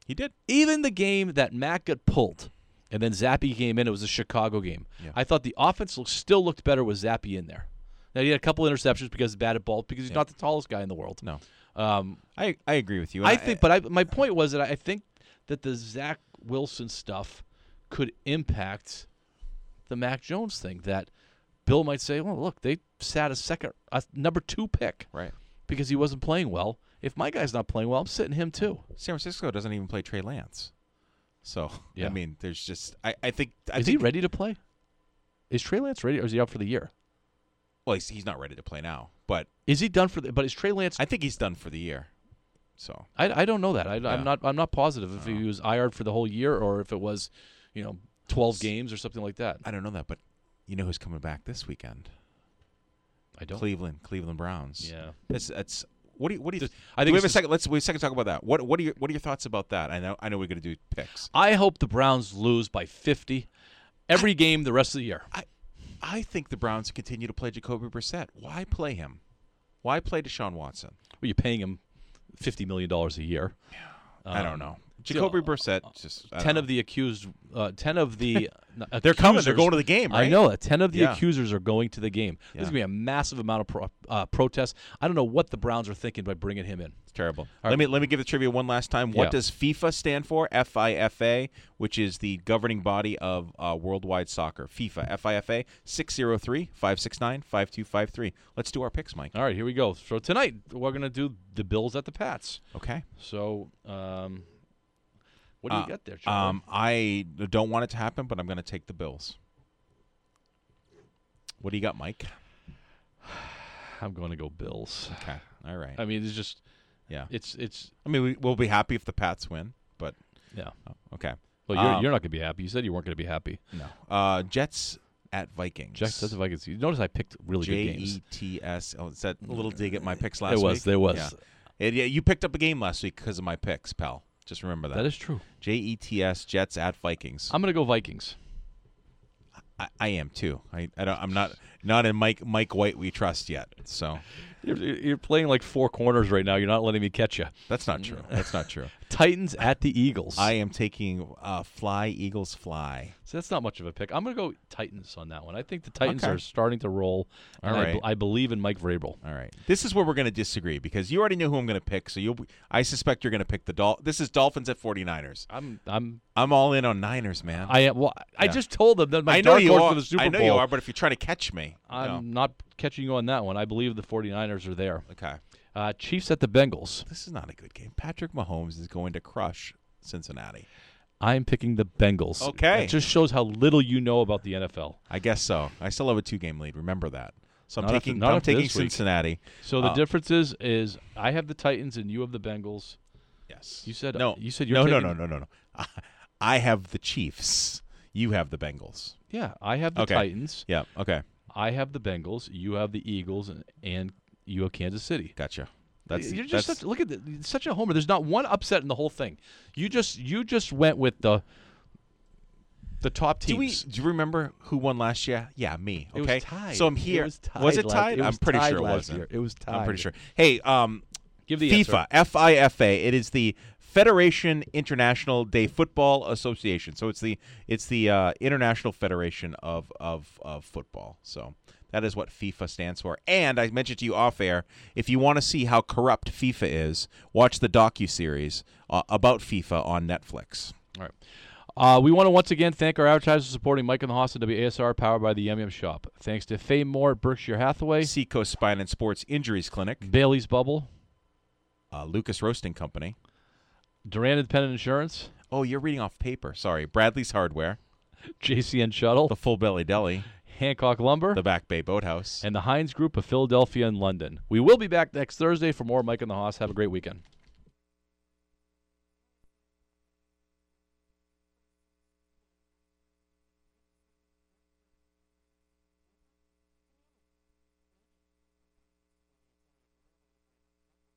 He did. Even the game that Mac got pulled and then Zappe came in, it was a Chicago game. Yeah. I thought the offense still looked better with Zappe in there. Now, he had a couple interceptions because he's bad at ball, because he's not the tallest guy in the world. No. I agree with you. I think, but my point was that I think that the Zach Wilson stuff could impact the Mac Jones thing, that Bill might say, well, look, they sat a number 2 pick Right. because he wasn't playing well. If my guy's not playing well, I'm sitting him too. San Francisco doesn't even play Trey Lance. So, Yeah. I mean, there's just I think Is he ready to play? Is Trey Lance ready, or is he out for the year? Well, he's not ready to play now, but Is he done for the? But is Trey Lance? I think he's done for the year. So, I don't know that. Yeah. I'm not positive if he was IR'd for the whole year or if it was, 12 games or something like that. I don't know that, but you know who's coming back this weekend? I don't. Cleveland Browns. Yeah. That's what do you I think do we it's have a second? Let's talk about that. What are your thoughts about that? I know we're going to do picks. I hope the Browns lose by 50 every game the rest of the year. I think the Browns continue to play Jacoby Brissett. Why play him? Why play Deshaun Watson? Well, you're paying him $50 million a year. I don't know. Jacoby Brissett just 10 of the accused. 10 of the. They're coming. They're accusers- going to the game, right? I know that 10 of the Yeah. accusers are going to the game. Yeah. There's going to be a massive amount of protests. I don't know what the Browns are thinking by bringing him in. It's terrible. All Let right. me give the trivia one last time. What Yeah. does FIFA stand for? FIFA, which is the governing body of worldwide soccer. FIFA, FIFA, 603-569-5253. Let's do our picks, Mike. All right, here we go. So tonight we're going to do the Bills at the Pats. Okay. So, what do you got there, Charlie? I don't want it to happen, but I'm going to take the Bills. What do you got, Mike? I'm going to go Bills. Okay. All right. I mean, it's just, Yeah. it's I mean, we'll be happy if the Pats win, but yeah. okay. Well, you're not going to be happy. You said you weren't going to be happy. No. Jets at Vikings. Jets at the Vikings. You notice I picked really good games. Jets. Oh, is that a little dig at my picks last week? There was. Yeah. Yeah, you picked up a game last week because of my picks, pal. Just remember that. That is true. Jets, Jets at Vikings. I'm going to go Vikings. I am too. I'm not in Mike White we trust yet. So You're playing like 4 corners right now. You're not letting me catch you. that's not true. That's not true. Titans at the Eagles. I am taking fly Eagles fly. So that's not much of a pick. I'm going to go Titans on that one. I think the Titans Okay. are starting to roll. All And right. I believe in Mike Vrabel. All right. This is where we're going to disagree because you already know who I'm going to pick. So I suspect you're going to pick the This is Dolphins at 49ers. I'm all in on Niners, man. I Yeah. just told them that my I know dark you horse are. for the Super I Bowl. know you are, but if you're trying to catch me, I'm not catching you on that one. I believe the 49ers are there. okay. Chiefs at the Bengals. This is not a good game. Patrick Mahomes is going to crush Cincinnati. I'm picking the Bengals. Okay. It just shows how little you know about the NFL. I guess so. I still have a 2-game lead. Remember that. So I'm Not after- taking not I'm after taking this week. Cincinnati. So the difference is I have the Titans and you have the Bengals. Yes. You said no. You said you're no, taking, no. I have the Chiefs. You have the Bengals. Yeah, I have the Okay. Titans. Yeah. Okay. I have the Bengals. You have the Eagles, and you have Kansas City. Gotcha. You're just look at such a homer. There's not one upset in the whole thing. You just went with the top teams. Do you remember who won last year? Yeah, me. It Okay. was tied. So I'm here. It was tied Was it last- tied? it I'm was pretty tied sure it last wasn't. year. It was I'm pretty tied. sure. Hey, Give the FIFA, answer. FIFA. It is the Federation International de Football Association. So it's the International Federation of football. So that is what FIFA stands for. And I mentioned to you off air, if you want to see how corrupt FIFA is, watch the docuseries about FIFA on Netflix. All right. We want to once again thank our advertisers supporting Mike and the Hoss and WASR, powered by the Yum Yum Shop. Thanks to Faye Moore at Berkshire Hathaway, Seacoast Spine and Sports Injuries Clinic, Bailey's Bubble, Lucas Roasting Company. Durand Independent Insurance, Oh, you're reading off paper. Sorry. Bradley's Hardware, JCN Shuttle, the Full Belly Deli, Hancock Lumber, the Back Bay Boathouse. and the Heinz Group of Philadelphia and London. We will be back next Thursday for more Mike and the Hoss. Have a great weekend.